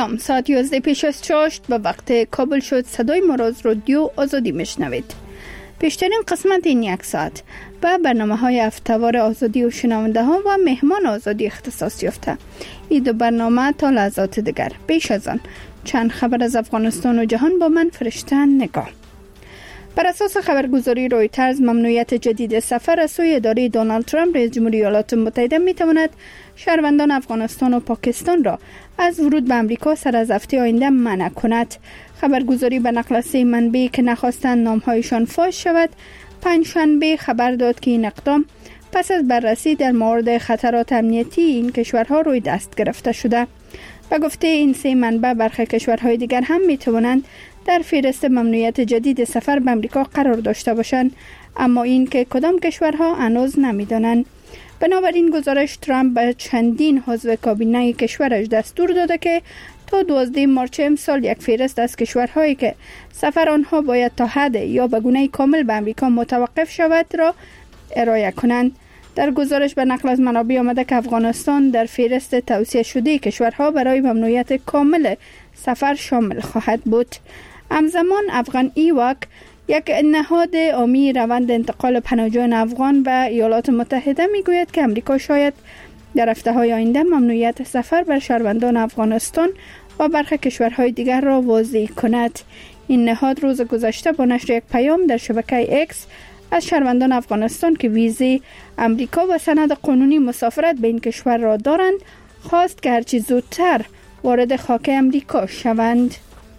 سلام، ساعت 11 پیش از چاشت به وقت کابل شد. صدای ما را از رادیو آزادی میشنوید. پیشترین قسمت این یک ساعت به برنامه‌های هفته‌وار آزادی و شنونده ها و مهمان آزادی اختصاص یافته. این دو برنامه تا لحظات دیگر. پیش از آن چند خبر از افغانستان و جهان با من فرشته نگاه. بر اساس خبرگزاری رویترز، ممنوعیت جدید سفر از سوی اداره دونالد ترامپ رئیس جمهوری ایالات متحده میتواند شهروندان افغانستان و پاکستان را از ورود به امریکا سر از هفته آینده منع کند. خبرگزاری به نقل از سه منبع که نخواستند نامهایشان فاش شود، پنجشنبه خبر داد که این اقدام پس از بررسی در مورد خطرات امنیتی این کشورها روی دست گرفته شده. به گفته این سه منبع، برخی کشورهای دیگر هم میتوانند در فهرست ممنوعیت جدید سفر به امریکا قرار داشته باشند، اما این که کدام کشورها هنوز نمیدانند. بنابراین گزارش، ترامپ به چندین عضو کابینه کشورش دستور داده که تا 12 مارچ امسال یک فهرست از کشورهایی که سفر آنها باید تا حد یا به گونه کامل به امریکا متوقف شود را ارائه کنند. در گزارش به نقل از منابع آمده که افغانستان در فهرست توصیه شده کشورها برای ممنوعیت کامل سفر شامل خواهد بود. همزمان افغان ایواک، یک نهاد عامی روند انتقال پناهجویان افغان به ایالات متحده، میگوید که امریکا شاید در هفته‌های آینده ممنوعیت سفر بر شهروندان افغانستان و برخی کشورهای دیگر را وضع کند. این نهاد روز گذشته با نشر یک پیام در شبکه اکس از شهروندان افغانستان که ویزه امریکا و سند قانونی مسافرت به این کشور را دارند خواست که هرچی زودتر وارد خاک امریکا شوند.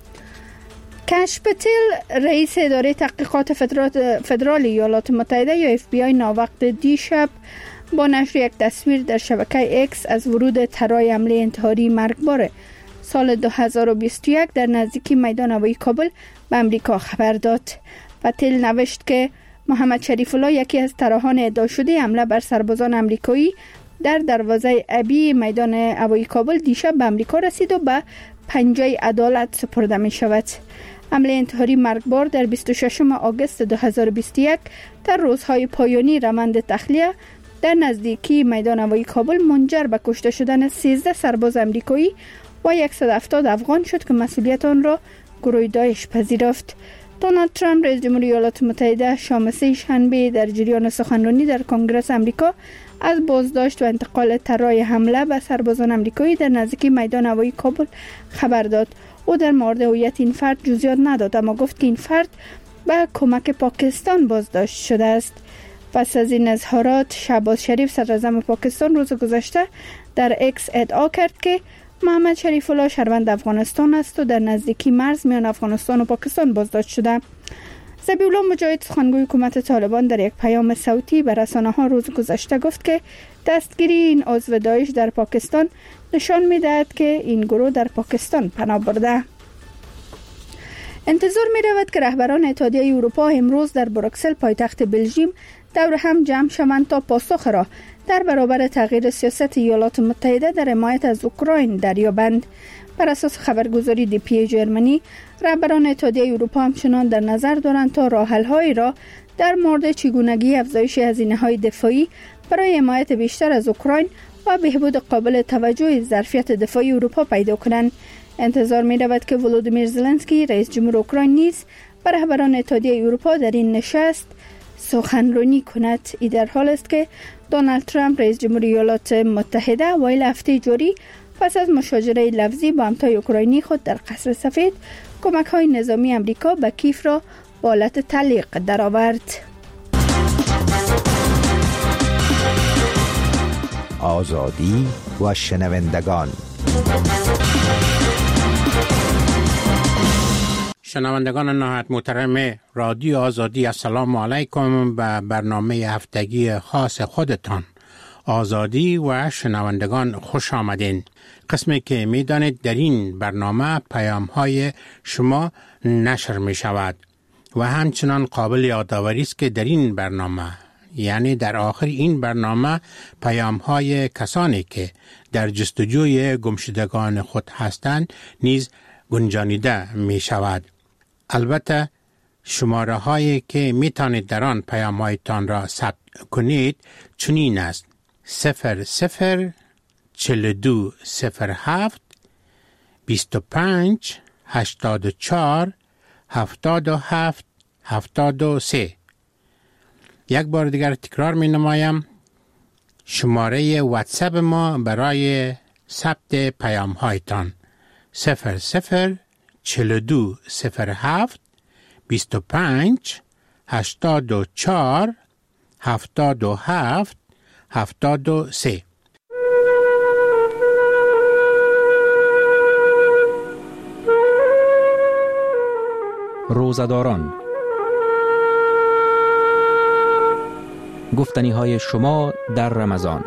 کش پتل، رئیس اداره تحقیقات فدرال ایالات متحده یا FBI، ناوقت دیشب با نشر یک تصویر در شبکه اکس از ورود طرای حمله انتحاری مرگبار سال 2021 در نزدیکی میدان هوایی کابل به امریکا خبر داد. پتل نوشت که محمد شریف الله، یکی از طراحان ادعا شده حمله بر سربازان امریکایی در دروازه ابی میدان هوایی کابل، دیشب به امریکا رسید و به پنجه عدالت سپرده می شود. حمله انتحاری مرگبار در 26 آگوست 2021 در روزهای پایانی روند تخلیه در نزدیکی میدان هوایی کابل منجر به کشته شدن 13 سرباز امریکایی و 170 افغان شد که مسئولیت آن را گروه داعش پذیرفت. دونالد ترامپ، رئیس جمهوری ایالات متحده، شام سه شنبه در جریان سخنرانی در کنگره امریکا از بازداشت و انتقال طرای حمله به سربازان امریکایی در نزدیکی میدان هوایی کابل خبر داد. او در مورد هویت این فرد جزئیات نداد، اما گفت که این فرد به کمک پاکستان بازداشت شده است. پس از این اظهارات، شهباز شریف، صدراعظم پاکستان، روز گذشته در اکس ادعا کرد که محمد شریف الله شهروند افغانستان است و در نزدیکی مرز میان افغانستان و پاکستان بازداشت شده. ذبیح الله مجاهد، سخنگوی حکومت طالبان، در یک پیام صوتی به رسانه‌ها روز گذشته گفت که دستگیری این عضو داعش در پاکستان نشان می‌دهد که این گروه در پاکستان پناه برده. انتظار می‌رود که رهبران اتحادیه اروپا امروز در بروکسل، پایتخت بلژیم، دور هم جمع شوند تا پاسخ را در برابر تغییر سیاست ایالات متحده در حمایت از اوکراین دریابند. بر اساس خبرگزاری دی.پی جرمنی، رهبران اتحادیه اروپا همچنان در نظر دارند تا راه‌حل‌هایی را در مورد چگونگی افزایش هزینه‌های دفاعی برای حمایت بیشتر از اوکراین و بهبود قابل توجه ظرفیت دفاعی اروپا پیدا کنند. انتظار می‌رود که ولودیمیر زلنسکی، رئیس جمهور اوکراین، نیز بر رهبران اتحادیه اروپا در این نشست سخنرانی کند. این در حال است که دونالد ترامپ، رئیس جمهوری ایالات متحده، اوایل هفته جاری پس از مشاجره لفظی با همتای اوکراینی خود در قصر سفید، کمک‌های نظامی امریکا به کیف را با حالت تعلیق درآورد. آزادی و شنوندگان. شنوندگان نهایت محترم رادیو آزادی، السلام علیکم. به برنامه هفتگی خاص خودتان آزادی و شنوندگان خوش آمدین. قسمی که می دانید در این برنامه پیام های شما نشر می شود و همچنان قابل یادآوری است که در این برنامه، یعنی در آخر این برنامه، پیام های کسانی که در جستجوی گمشدگان خود هستند نیز گنجانیده می شود. البته شماره هایی که می توانید در آن پیام هایتان را ثبت کنید چنین است: 004207 25 84 77 73. یک بار دیگر تکرار می نمایم. شماره واتساپ ما برای ثبت پیام هایتان 00 42 07 25 84 77 73. روزه‌داران، گفتنی‌های شما در رمضان.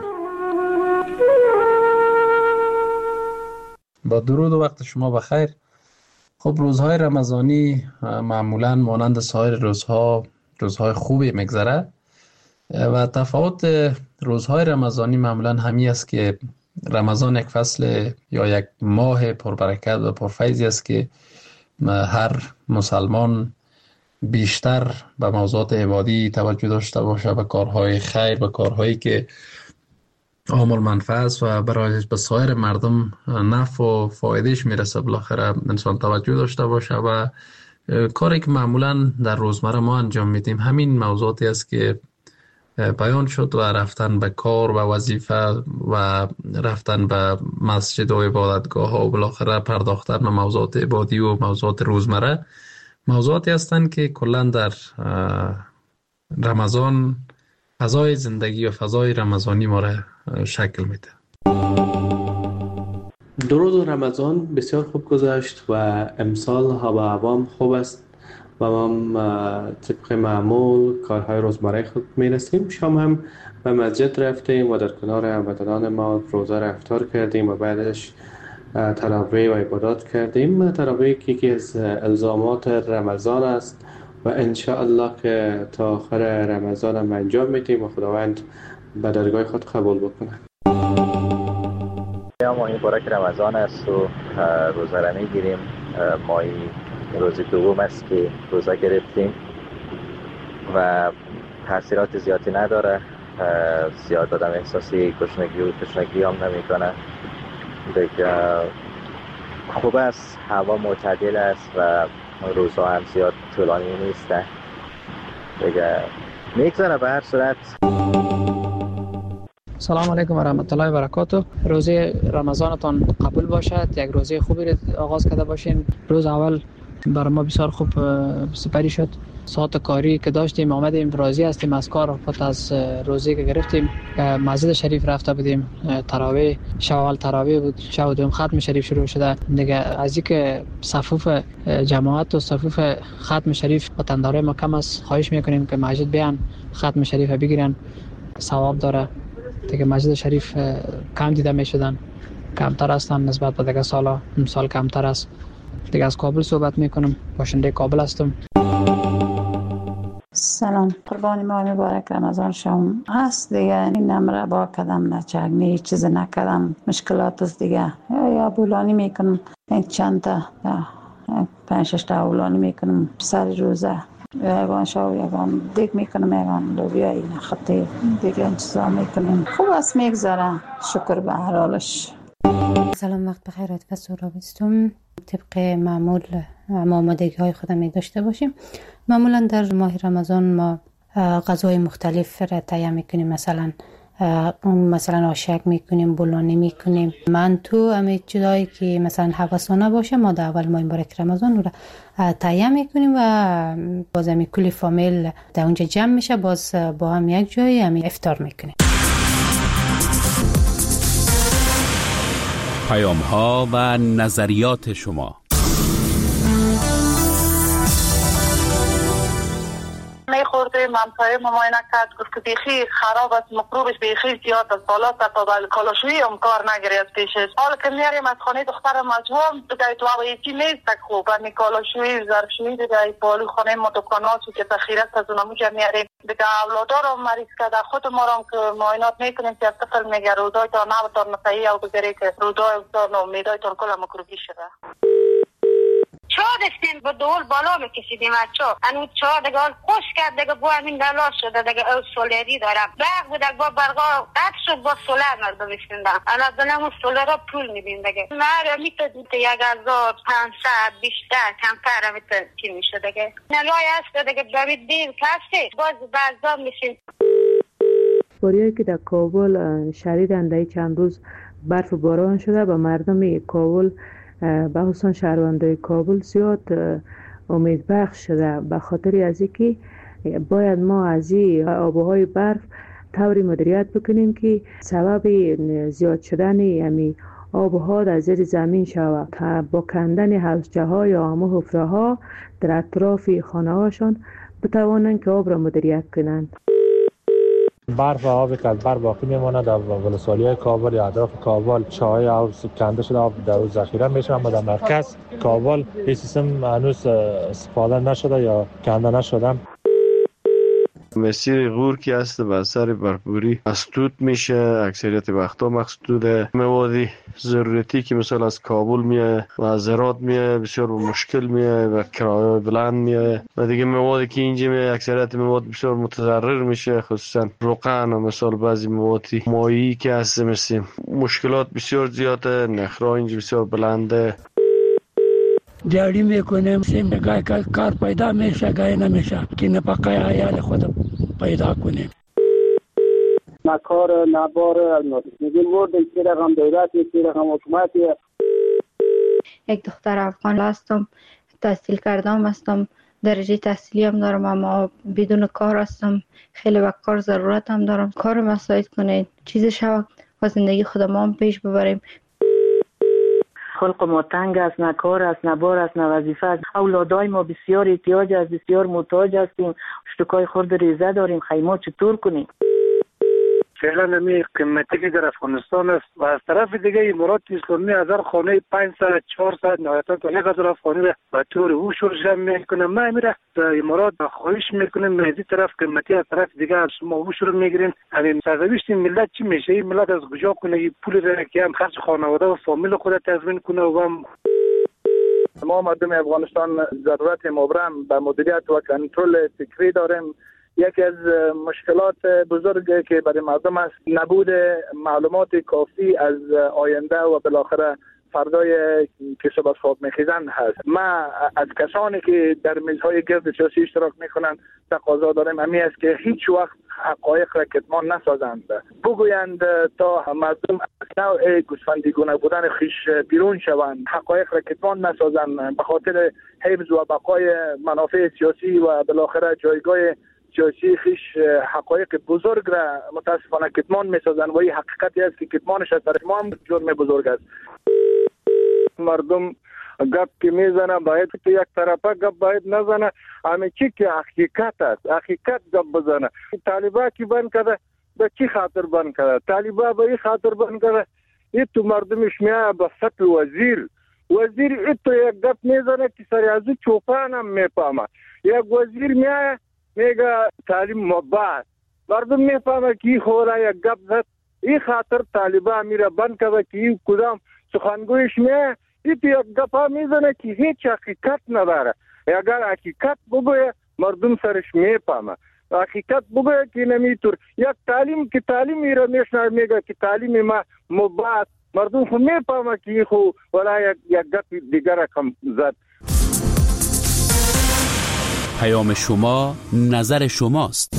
با درود و وقت شما بخیر. خب روزهای رمضانی معمولاً مانند سایر روزهای خوبی میگذره و تفاوت روزهای رمضانی معمولاً همی است که رمضان یک فصل یا یک ماه پربرکت و پرفیضی است که هر مسلمان بیشتر به موضوعات عبادی توجه داشته باشه، به کارهای خیر، به کارهایی که عامل منفعه است و برای به سایر مردم نفع و فایدهش میرسه. بالاخره انسان توجه داشته باشه و کاری که معمولا در روزمره ما انجام میدیم همین موضوعاتی است که بیان شد و رفتن به کار و وظیفه و رفتن به مسجد و عبادتگاه ها و بالاخره پرداختن به موضوعات عبادی و موضوعات روزمره موضوعاتی هستند که کلا در رمضان فضای زندگی و فضای رمضانی ما را شکل میده. دو روز رمضان بسیار خوب گذشت و امسال هوا و هوام خوب است و ما طبق معمول کارهای روزمره خود میرسیم. شام هم به مسجد رفتیم و در کنار هموطنان ما روزه را افطار کردیم و بعدش تراویح و عبادات کردیم. تراویح یکی از الزامات رمضان است و انشاءالله که تا آخر رمضان هم انجام میدیم و خداوند به درگاه خود قبول بکنه. ماه مبارک رمضان است و روزه را میگیریم. ماه روز دوم است که روزه گرفتیم و تاثیرات زیادی نداره. زیاد آدم احساسی گشنگی هم نمیکنه. دیگه خوب است، هوا معتدل است و روزها هم زیاد طولانی نیسته. دیگه میگذره. به هر صورت سلام علیکم و رحمت الله و برکاته. روزه رمضانتان قبول باشد. یک روزه خوبی را آغاز کرده باشین. روز اول برای ما بسیار خوب سپری شد. ساعت کاری که داشتیم آمدیم، راضی هستیم از کار. پس از روزی که گرفتیم مسجد شریف رفته بودیم. تراویح شب اول تراویح بود، شب دوم ختم شریف شروع شده. دیگه از اینکه صفوف جماعت و صفوف ختم شریف وطندارای ما کم است، خواهش میکنیم که مسجد بیان ختم شریف بگیرن، ثواب داره. دیگه مسجد شریف کم دیده میشدن، کمتر هستن نسبت به دیگه سالا. امسال کمتر است. دیگه از کابل صحبت میکنم، باشنده کابل هستم. سلام، قربانی ماه مبارک رمضان شما هست. دیگه این نمره با کدم نچک هیچ چیز نکردم، مشکلات است دیگه. یا بولانی میکنم، این چند تا 5-6 تا بولانی میکنم سر روزه. یگان شو یگان دیگ میکنم، یگان لوبیا این خطیر دیگه این چیزا میکنم. خوب است میگذره، شکر به هر حالش. سلام، وقت بخیر. عاطفه سهرابی هستم. طبق معمول آمادگی های خودم می داشته باشیم. معمولا در ماه رمضان ما غذای مختلف را تهیه میکنیم. مثلا آشک میکنیم، بولانی میکنیم، منتو، همه چیزایی که مثلا هوسانه باشه ما در اول ماه مبارک رمضان رو تهیه میکنیم و باز همی کلی فامیل در اونجا جمع میشه، باز با هم یک جایی همی افطار میکنیم. پیام ها و نظریات شما. میخورده منطقه مماینه کرد، گفت که بیخی خراب است، مکروبش بیخی زیاد است، حالا تا کالاشویی هم کار نگیری از پیشش. حالا که میاریم از خانه دخترم از هم دیگه تو آقایتی نیست که خوب همی کالاشویی ظرفشویی دیگه پالو خانه ما دکاناتو که تخیرت از اونمو جا میاریم دیگه. اولادار هم مریض کرده، خود ما هم که معاینات میکنیم که از طفل میگه رودای تا نوتان نفعی او بگیری که رودای تا امیدای تان کل مکروبی شده. چا داشتیم با دول بالا میکشیدیم از چا انو چا دیگه خوش کرد دیگه با همین دلا شده دیگه او سولری دارم برق بود با برقا قطع شد با سولر مردم میشوندن الان دنمون سولر پول میدیم دیگه مردم میتونید 1500 بیشتر کمتر میتونید چی میشه دیگه نلای هست دیگه ببید دیر کسی باز برزا میشین. باریایی که در کابل شدیداً در چند روز برف و باران شده و مردم کابل به خصوص شهروندان کابل زیاد امیدبخش شده به خاطر از اینکه باید ما از این آبهای برف طوری مدیریت بکنیم که سبب زیاد شدن همین آبها در زیر زمین شود تا با کندن حوضچه ها یا همه حفره ها در اطراف خانه هاشون بتوانند که آب را مدیریت کنند. برف و آبی که از بر باقی میمونه در ولسوالی کابل یا اطراف کابل چاهای آب کنده شده آب در روز ذخیره میشه اما در مرکز کابل این سیستم هنوز استفاده نشده یا کنده نشده. مسیر غور که هست به اثر برفباری مسدود میشه اکثریت وقتا مسدوده موادی ضرورتی که مثلا از کابل میاد و از هرات میاد بسیار مشکل میاد و کرایه بلند میاد و دیگه موادی که اینجا میاد اکثریت مواد بسیار متضرر میشه خصوصا روغن و مثلا بعضی موادی مایی که هست مثل مشکلات بسیار زیاده نخرا اینجا بسیار بلنده دیاری میکنیم سیم گای کار پیدا میشه گای نمیشه که نپاقای عیال خود پیدا کنیم نه کار نه بار میگیم ورد که رقم دولتی که رقم حکومتی. یک دختر افغان هستم تحصیل کردم هستم درجه تحصیلی هم دارم اما بدون کار هستم خیلی وقت کار ضرورت هم دارم کار مساعد کنید چیزی شود و زندگی خودم هم پیش ببریم. خلق ما تنگ است نه کار است نه بار است نه وظیفه است اولادای ما بسیار احتیاج است بسیار محتاج هستیم اشتکای خرد ریزه داریم خیمات چطور کنیم. فعلا نمی قیمتی که در افغانستان است و از طرف دیگه امارات اسلامی از هر خانه 500 400 نهایتا تا 1000 افغانی را به طور هوش جمع میکنه. ما میره امارات خواهش میکنیم از این طرف قیمتی از طرف دیگه از شما هوش رو میگیرین همین سرنوشت ملت چی میشه این ملت از کجا کنه این پول را که هم خرج خانواده و فامیل خود تضمین کنه و هم ما مردم افغانستان ضرورت مبرم به مدیریت و کنترل فکری داریم. یکی از مشکلات بزرگی که برای مردم است نبود معلومات کافی از آینده و بالاخره فردای که صبح خواب میخیزن هست. ما از کسانی که در میزهای گرد سیاسی اشتراک میکنند تقاضا داریم همی است که هیچ وقت حقایق را کتمان نسازند بگویند تا مردم از نوع گوسفندیگونه بودن خیش بیرون شوند حقایق را کتمان نسازند به خاطر حفظ و بقای منافع سیاسی و بالاخره جایگاه سیاسی خیش حقایق بزرگ را متاسفانه کتمان میسازند و این حقیقتی است که کتمانش از طرف ما هم جرم بزرگ است. مردم گپ که میزنه باید که یک طرفه گپ باید نزنه همه چی که حقیقت است حقیقت گپ بزنه. طالبا کی بند کرده به چی خاطر بند کرده طالبا به این خاطر بند کرده این تو مردمش میاد به سطح وزیر این تو یک گپ میزنه که سری از چوپان هم میپامه یک وزیر میاد میگه تعلیم مباح مردم میفهمه که خورا یک گپ زد این خاطر طالبا میره بند کرده که این کدام سخنگویش میه این تو یک گپا میزنه که هیچ حقیقت نداره. اگر حقیقت بگویه مردم سرش میفهمه حقیقت بگویه که نمیتور یک تعلیم که تعلیم میره میشنه میگه که تعلیم ما مباح مردم خو میفهمه که خو ولا یک گپ دیگر کم زد. پیام شما نظر شماست.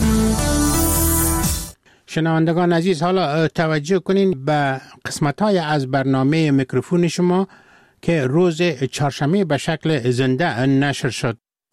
شنوندگان عزیز حالا توجه کنین به قسمت‌های از برنامه میکروفون شما که روز چهارشنبه به شکل زنده نشر شد.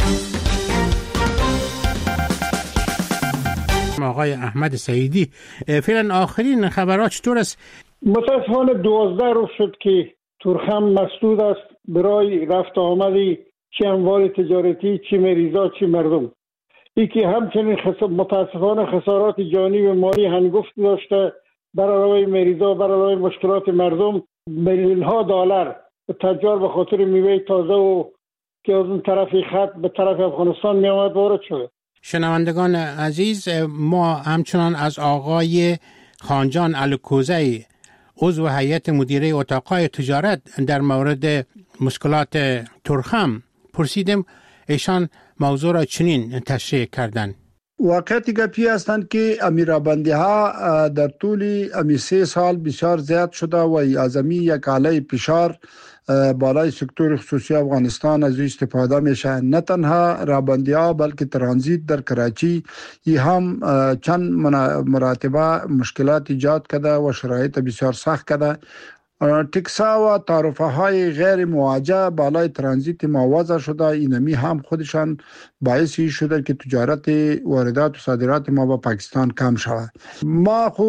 آقای احمد سعیدی فعلا آخرین خبرات چطور است؟ متاسفانه 12 روز شد که تورخم مسدود است برای رفت آمدی چه اموال تجارتی چه مریضا چه مردم. ای که همچنین متاسفانه خسارات جانی و مالی هنگفت داشته بر علاوه مریضا بر علاوه مشکلات مردم میلیون ها دلار تجار به خاطر میوه تازه و که از اون طرف خط به طرف افغانستان می آمد وارد شده. شنوندگان عزیز ما همچنان از آقای خانجان الکوزی عضو هیئت مدیره اتاقای تجارت در مورد مشکلات تورخم پرسیدم ایشان موضوع را چنین تشریح کردند. واقعیت گپی هستند که امیرابندی ها در طول امی 3 سال بسیار زیاد شده و از امی یک علیه فشار بالای سکتور خصوصی افغانستان از استفاده میشه. نه تنها رابندی ها بلکه ترانزیت در کراچی ای هم چند مراتبه مشکلات ایجاد کرده و شرایط بسیار سخت کرده. تکسا و تعرفه های غیر مواجه بالای ترانزیت ما وضع شده. اینمی هم خودشان باعثی شده که تجارت واردات و صادرات ما با پاکستان کم شود. ما خو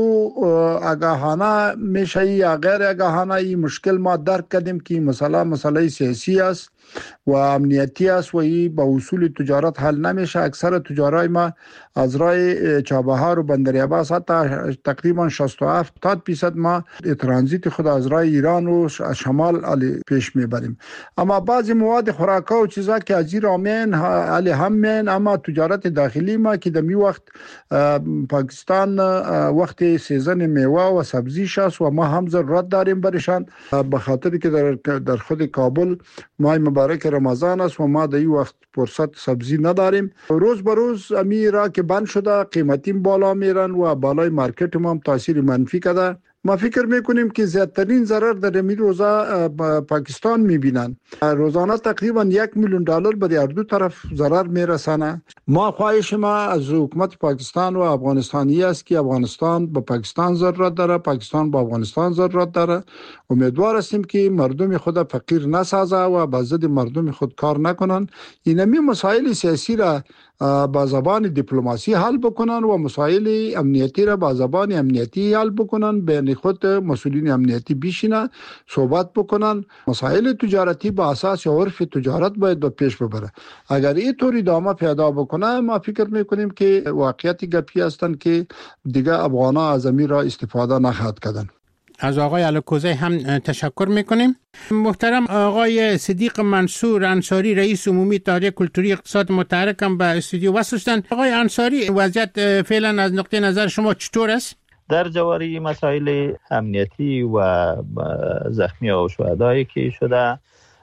آگاهانه میشه یا غیر آگاهانه این مشکل ما درک کردیم که مسئله سیاسی است و امنیتی است و این با اصول تجارت حل نمیشه. اکثر تجارای ما از راه چابهار و بندر عباس حتی تقریبا 67% ما ترانزیت خود از راه ایران و شمال پیش میبریم. اما بعضی مواد خوراکا و چیزا که از ایران علی همین، اما تجارت داخلی ما که دمی وقت پاکستان وقت سیزن میوه و سبزی شاست و ما هم ضرورت داریم برشان، به خاطر که در خود کابل ماه مبارک رمضان است و ما در این وقت فرصت سبزی نداریم. روز به روز امی را که بند شده قیمتی بالا میرن و بالای مارکت ما هم تاثیر منفی کرده. ما فکر میکنیم که زیادترین ضرر در این روزا پاکستان میبینن. روزانه تقریبا $1,000,000 به هر دو طرف ضرر میرسانه. ما خواهش ما از حکومت پاکستان و افغانستانی است که افغانستان به پاکستان ضرورت داره، پاکستان به افغانستان ضرورت داره. امیدوار هستیم که مردم خود فقیر نسازه و به ضد مردم خود کار نکنن. اینمی مسائل سیاسی را با زبان دیپلماسی حل بکنن و مسائل امنیتی را با زبان امنیتی حل بکنن. بین خود مسئولین امنیتی بیشینن صحبت بکنن. مسائل تجارتی با اساس عرف تجارت باید به پیش ببره. اگر این طور ادامه پیدا بکنه ما فکر میکنیم که واقعیت گپی هستند که دیگه افغانا از امیر را استفاده نخواهد کردن. از آقای الکوزی هم تشکر میکنیم. محترم آقای صدیق منصور انصاری رئیس عمومی اداره کلتوری اقتصاد متحرک هم به استودیو وصل شدند. آقای انصاری، وضعیت فعلا از نقطه نظر شما چطور است؟ در جواری مسائل امنیتی و زخمی و شهدایی که شده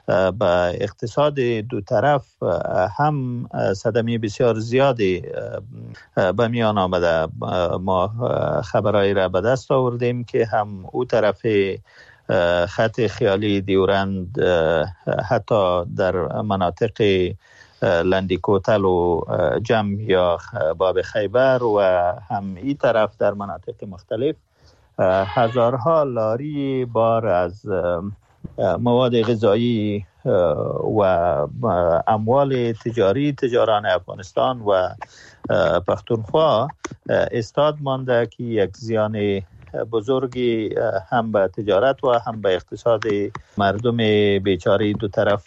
با اقتصاد دو طرف هم صدمه بسیار زیادی به میان آمده. ما خبرایی را به دست آوردیم که هم او طرف خط خیالی دیورند حتی در مناطق لندیکوتل و جم یا باب خیبر و هم این طرف در مناطق مختلف هزارها لاری بار از مواد غذایی و اموال تجاران افغانستان و پختونخوا استاد مانده که یک زیان بزرگی هم به تجارت و هم به اقتصاد مردم بیچاره دو طرف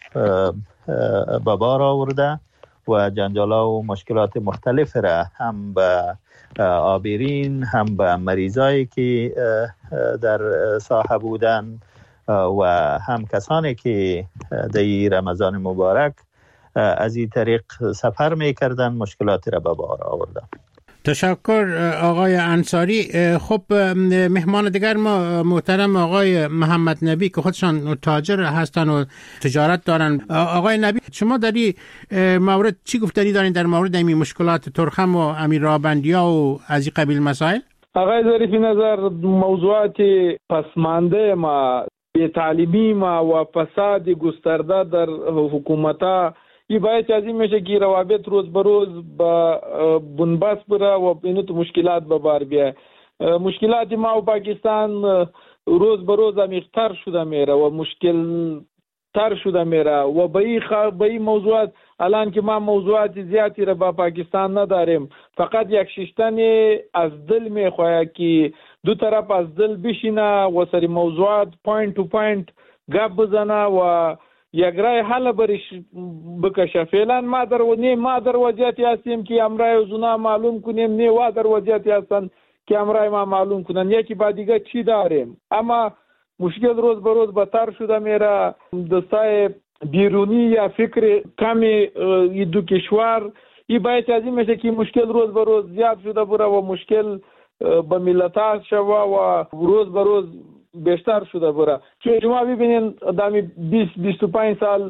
به بار آورده و جنجالا و مشکلات مختلف را هم به آبیرین هم به مریضایی که در ساحه بودن و هم کسانی که در رمضان مبارک از این طریق سفر میکردن مشکلاتی را به بار آوردن. تشکر آقای انصاری. خب مهمان دیگر ما محترم آقای محمد نبی که خودشان تاجر هستن و تجارت دارن. آقای نبی، شما در این مورد چی گفتنی دارین در مورد این مشکلات ترخم و امیرابندیا و از این قبیل مسائل؟ آقای ظریفی نظر موضوعات پسمانده ما، بی‌تعلیمی ما و فساد گسترده در حکومت‌ها این باید از این میشه که روابط روز به روز با بنبست بره و اینو تو مشکلات به بار بیه. مشکلات ما و پاکستان روز به روز عمیق‌تر شده میره و مشکل تر شده میره و به این موضوعات الان که ما موضوعات زیادی را با پاکستان نداریم، فقط یک ششتن از دل میخواه که دو طرف از دل بشینه و سری موضوعات پوینت تو پوینت گپ بزنه و یک رای حل برش بکشه. فعلا ما در وضعیتی هستیم که امرای اوزونا معلوم کنیم، نه و در وضعیتی هستن که امرای ما معلوم کنن یکی با دیگه چی داریم. اما مشکل روز به روز بدتر شده میره. دستای بیرونی یا فکر کمی دو کشور این باید از این میشه که مشکل روز به روز زیاد شده بره و مشکل به ملت شوه و روز به روز بیشتر شده بره. چون شما ببینید دامی 20-25 سال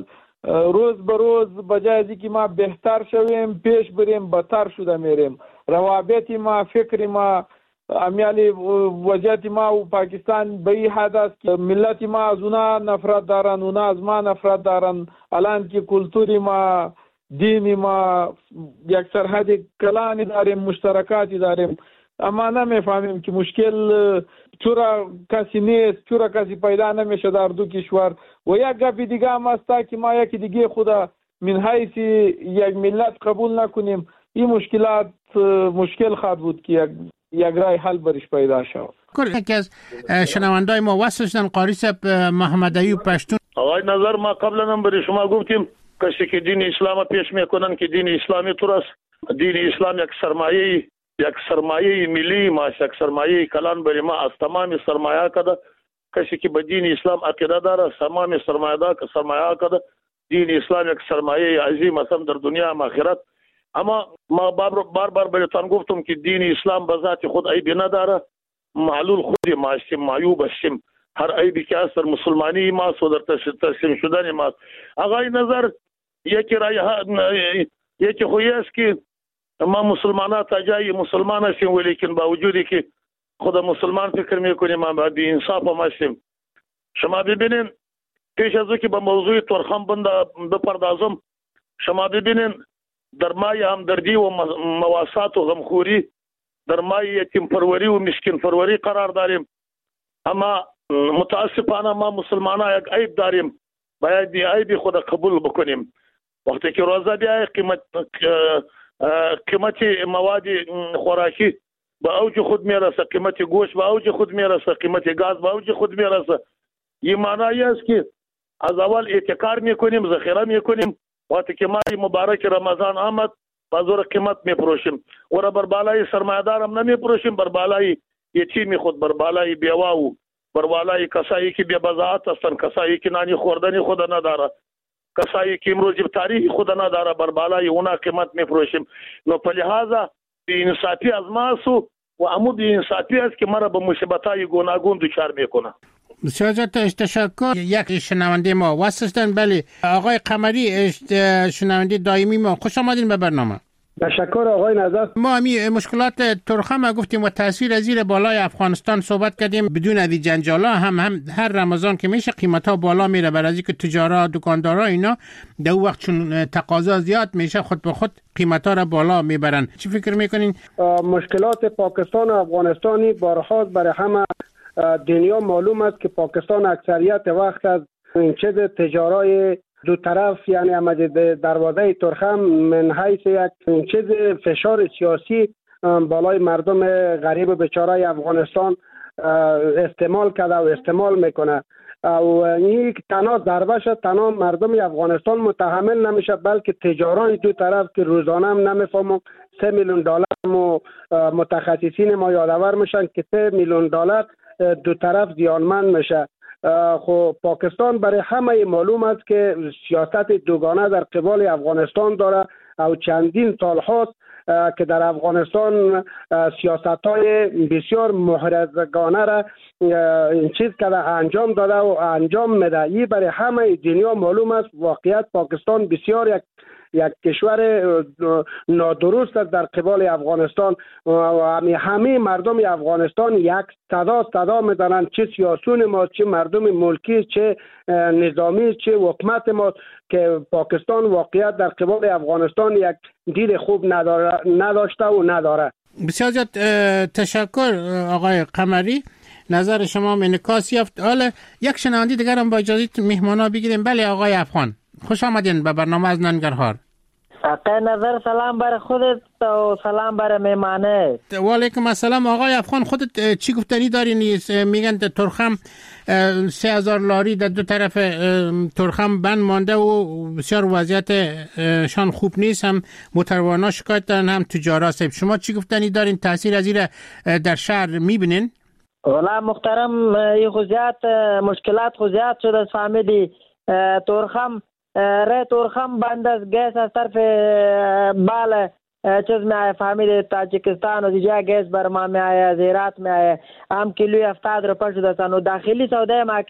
روز به روز به جای از اینکه ما بهتر شویم پیش بریم بدتر شده میریم. روابط ما، فکر ما، امیالی وضعیت ما و پاکستان به این حد است که ملت ما از اونا نفرت دارن، اونا از ما نفرت دارن. الان که کلتوری ما، دینی ما یک سرحد کلانی داریم، مشترکاتی داریم، اما نمیفهمیم که مشکل چرا کسی نیست، چرا کسی پیدا نمیشه در دو کشور. و یک گپ دیگه هم است که ما یکی دیگه خدا من حیث یک ملت قبول نکنیم، این مشکلات مشکل خواهد بود که یک رای حل برش پیدا شود. یکی از شنوندای ما وصل شدن قاری صاحب محمد ایوب پشتون. آقای نظر ما قبلا هم برای شما گفتیم کسی که دین اسلام پیش میکنن که دین اسلامی طور است. دین اسلام یک سرمایه ملی ما، یک سرمایه کلان برای ما از تمام سرمایه کده. کسی که به دین اسلام عقیده داره تمام سرمایه کده. دین اسلام یک سرمایه عظیم است در دنیا و آخرت. اما ما بار برایتان گفتم که دین اسلام به ذات خود عیبی نداره. معلول خودی ما هستیم، معیوب هستیم. هر عیبی که است در مسلمانی ما است و در تسلیم شدن ما است. آقای نظر یکی خویی است که ما مسلمانان تا جای مسلمان هستیم، ولیکن با وجودی که خود مسلمان فکر میکنیم ما بی انصاف هم هستیم. شما ببینین پیش از او که به موضوع تورخم بپردازم، شما ببینین در مای همدردی و مواسات و غمخوری، در مای یتیم پروری و مسکین پروری قرار داریم. اما متاسفانه ما مسلمانان یک عیب داریم، باید دی عیب خود قبول بکنیم. وقتی که روزه بیاید قیمت مواد خوراکی به اوج خود میرسه، قیمت گوشت به اوج خود میرسه، قیمت گاز به اوج خود میرسه. این معنی است که از اول احتکار میکنیم، ذخیره میکنیم. وقتی که ماه مبارک رمضان آمد با زور قیمت میفروشیم و را بر بالای سرمایه‌دار هم نمیفروشیم، بر بالای یتیم خود، بر بالای بیوه و بر بالای کسایی که بی بضاعت هستند، کسایی که نانی خوردنی خود نداره، کسایی که امروز تاریخ خود نداره، بر بالای اونا قیمت میفروشیم. نو په لحاظه بی‌انصافی از ما سو و عمود بی‌انصافی است که مرا به مصیبت‌های گوناگون دچار میکنه. بسیار تشکر. یک شنونده ما وصل شدن. بله آقای قمری، شنونده دائمی ما، خوش آمدین به برنامه. تشکر آقای نظر. ما همی مشکلات ترخم گفتیم و تاثیر زیر بالای افغانستان صحبت کردیم. بدون از جنجالا هم هر رمضان که میشه قیمت ها بالا میره، برای اینکه تجارا دکاندارا اینا در وقت چون تقاضا زیاد میشه خود به خود قیمت ها را بالا میبرن. چی فکر میکنین؟ مشکلات پاکستان و افغانستانی بارها برای همه دنیا معلوم است که پاکستان اکثریت وقت از این چیز تجارای دو طرف، یعنی امد دروازه ترخم من حیث یک چیز فشار سیاسی بالای مردم غریب بیچاره افغانستان استعمال کرده و استعمال میکنه و این تنها ضربه شد، تنها مردم افغانستان متحمل نمیشه، بلکه تجاران دو طرف که روزانه هم نمیفهمم 3 میلیون دلار متخصصین ما یادآور میشن که 3 میلیون دلار دو طرف زیانمند میشه. خب پاکستان برای همه معلوم است که سیاست دوگانه در قبال افغانستان داره و چندین سال هاست که در افغانستان سیاست‌های بسیار محرزگانه را چیز کرده، انجام داده و انجام میده. این برای همه دنیا معلوم است. واقعیت پاکستان بسیار یک کشور نادرست است در قبال افغانستان و همه مردم افغانستان یک صدا میدانند، چه سیاسون ما، چه مردم ملکی، چه نظامی، چه حکومت ما، که پاکستان واقعیت در قبال افغانستان یک دید خوب نداشته و نداره. بسیار زیاد تشکر آقای قمری، نظر شما انعکاس یافت. حالا یک شنونده دیگر هم با اجازه مهمانا بگیریم. بله آقای افغان، خوش آمدین به برنامه از ننگرهار. آقای نظر سلام بر خودت و سلام بر مهمانه. و علیکم السلام. آقای افغان، خودت چی گفتنی دارین؟ میگن ترخم 3000 لاری در دو طرف ترخم بند مانده و بسیار وضعیت شان خوب نیست، هم موتروانا شکایت دارن هم تجارا. شما چی گفتنی دارین؟ تاثیر از این در شهر میبینین؟ والا محترم، این خوزیات مشکلات خوزیات شده از فامیلی ترخم ترخم بند از گیس از طرف بال چیز میں آئے فامیل تاجکستان و دیجا گیس برما میں آئے، زیرات میں آئے، عام کلوی 70 روپے شده سن و داخلی سوده ما که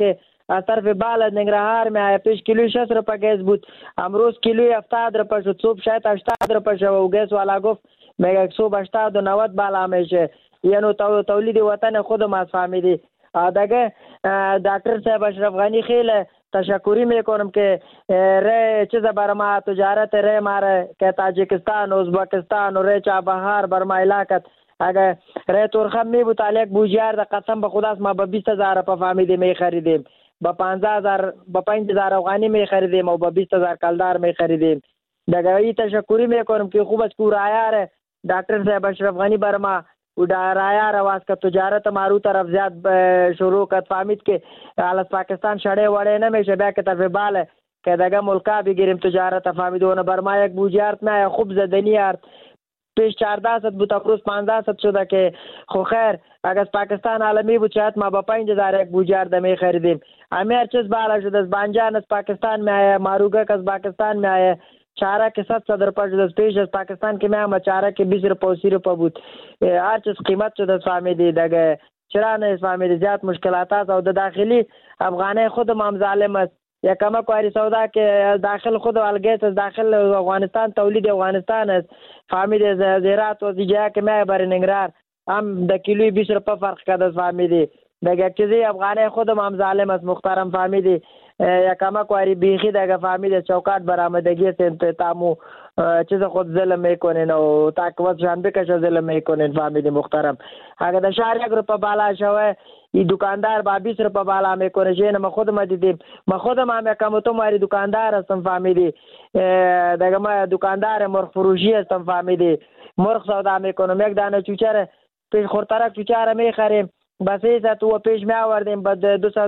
از طرف بال ننگرهار می پیش کیلوی 60 روپه گیس بود، امروز کیلوی 70 روپه شد، صبح شاید 80 روپه شد و گیس والا گفت میگه صبح 80 و 90 بالا میشه. یعنی تولید وطن خودم از فهمیدی. دیگه دکتر صاحب اشرف غنی خیلی تشکری میکنم که ره چیز بر ما تجارت ره ماره که تاجیکستان ازبکستان و ره چابهار بر ما علاقت اگه ره تورخم می بود علیک بوجیار ده قسم به خداست ما به 20,000 پا فهمیدی می خریدیم، با 15,000 با 5,000 افغانی می خریدیم و با 20,000 کلدار می خریدیم. دیگه ای تشکری میکنم که خوب از کورایار دکتر صاحب اشرف غنی بر ما و رایار آواز که تجارت مارو طرف زیاد شروع کرد، فهمید که از پاکستان شړې وړې نمیشه بیا که طرف باله که دیگه ملکا بگیریم تجارت فهمیدونه بر ما یک بوجیارت نه خوب زدنی ارد پیش 1400 بود امروز 1500 شده که خو خیر اگر از پاکستان عالمی بود شاید ما با 5000 یک بوجیارت می خریدیم. همه هر چیز بالا شده از بانجان از پاکستان می آیه، ماروگک از پاکستان می آیه، چاره که 700 روپه شده پیش از پاکستان که می آمد چاره که 20 روپه و 30 روپه بود. هر چیز قیمت شده فهمیدی دیگه چرا نه فهمیدی زیاد مشکلات است و داخلی افغانه خود هم ظالم است. یا کمک واری سودا که داخل خود الگیت از داخل افغانستان تولید افغانستان است فهمیدی زیرات و دیگه که می بر ننگرهار هم د کیلوی 20 روپه فرق کرده فهمیدی. دیگه چیزی افغانه خود هم ظالم است محترم فهمیدی. یا کمک واری بیخی دیگه فهمیدی چوکات برآمدگی تامو چیز خود ظلم میکنین و تاکوت شان بکش ظلم میکنین فهمیدی محترم. اگر د شهر 1 روپه بالا شوه این دکاندار با 20 روپه بالا میکنه جن ما خودم دیدیم ما خودم هم یکم تو ماری دکاندار هستم فهمیدی. دیگه ما دکاندار مرغ فروشی هستم فهمیدی. مرغ سودا میکنم یک دانه چوچره پیش خورترک چوچره میخریم بس ایسا تو پیش می آوردیم بعد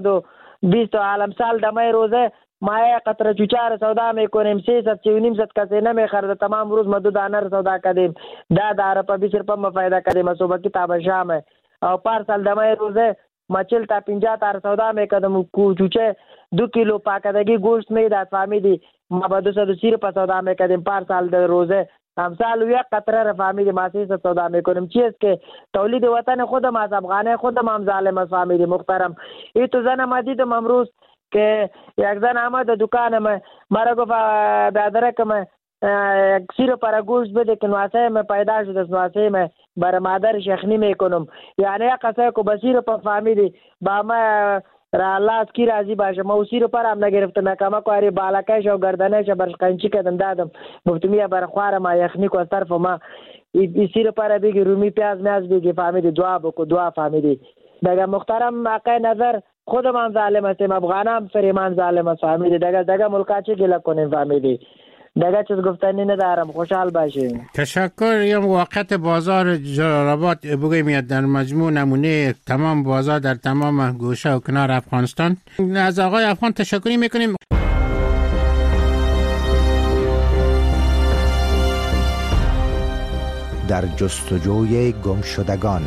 220 عالم سال دمای روزه ما یک قطره چوچاره سودا میکنیم 300 300 کسی نمیخرده تمام روز ما 2 دانه سودا کردیم 10 روپه 20 روپه ما فایده کردیم صبح کتاب شام او پارسال دمای روزه ما 40 تا 50 تا سودا میکردم چوچه 2 کیلو پاکدگی گوشت میداد فهمیدی ما با 230 روپه سودا میکردیم پارسال در روزه امثال یک قطره را فهمیدی ما 300 سودا میکنیم. چیز که تولید وطن خودم از افغانه خودم هم ظالم است فهمیدی محترم. ای تو زن ما دیدم امروز که یک زن آمد دکان مرا گفت برادرک من 30 روپه گوشت بده که نواسه من پیدا شده نواسه من برای مادر شخنی میکنم یعنی یک قصه که 30 روپه فهمیدی با ما را الله از کی راضی باشه ما 30 روپه هم نگرفتم نکامه کواری بالکش و گردنش برش قنچی کردم دادم گفتم یا برای خوار ما یخنی کو از طرف ما 30 روپه را بگی رومی پیاز میاز بگی فهمیدی دعا بکو دعا فهمیدی. دیگه محترم آقای نظر خودم هم ظالم هستیم افغان هم فریمان ظالم است فهمیدی. دیگه ملکا چی گله کنیم فهمیدی. دیگه چیز گفتنی ندارم خوشحال باشیم. تشکر. یم وقت بازار جلال آباد بگویم در مجموع نمونه تمام بازار در تمام گوشه و کنار افغانستان. از آقای افغان تشکری میکنیم. در جستجوی گمشدگان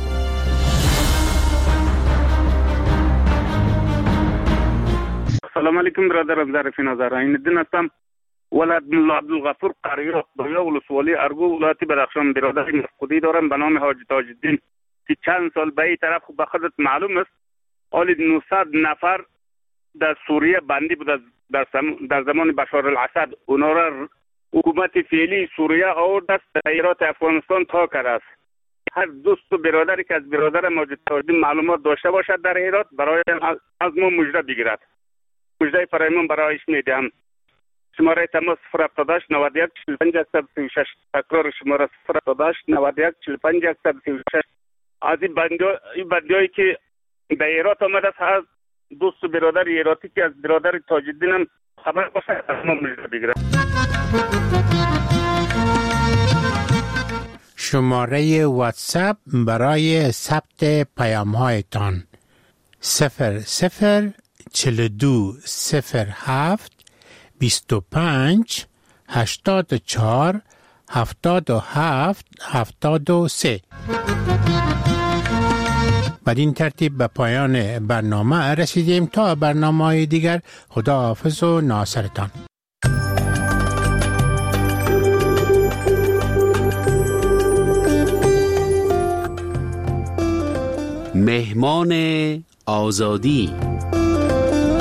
سلام علیکم برادرم ظریف نظر این دین هستم ولد ملا عبدالغفور قریات دویا ولسوالی ارگو ولایت بدخشان برادر مفقودی دارم به نام حاج تاج الدین که چند سال به این طرف به خودت معلوم است حالی 900 نفر در سوریه بندی بود در زمان بشار الاسد اونا را حکومت فعلی سوریه آورد دست ایرات افغانستان تا کرده است. هر دوست و برادری که از برادر ماجد تاج الدین معلومات داشته باشد در ایرات برای از ما مژده بگیرد. مژده فرایمان برایش میدهم. شماره تماس 078 91 45 136 تکرار شماره 078 91 45 136. از این بندیایی که به ایرات آمده است هر دوست و برادر ایراتی که از برادر تاج الدین هم خبر باشد از ما مژده بگیرد. شماره واتساپ برای ثبت پیام‌هایتان 004207 25 84 77 73. بدین ترتیب به پایان برنامه رسیدیم. تا برنامه‌های دیگر خداحافظ و ناصرتان. مهمان آزادی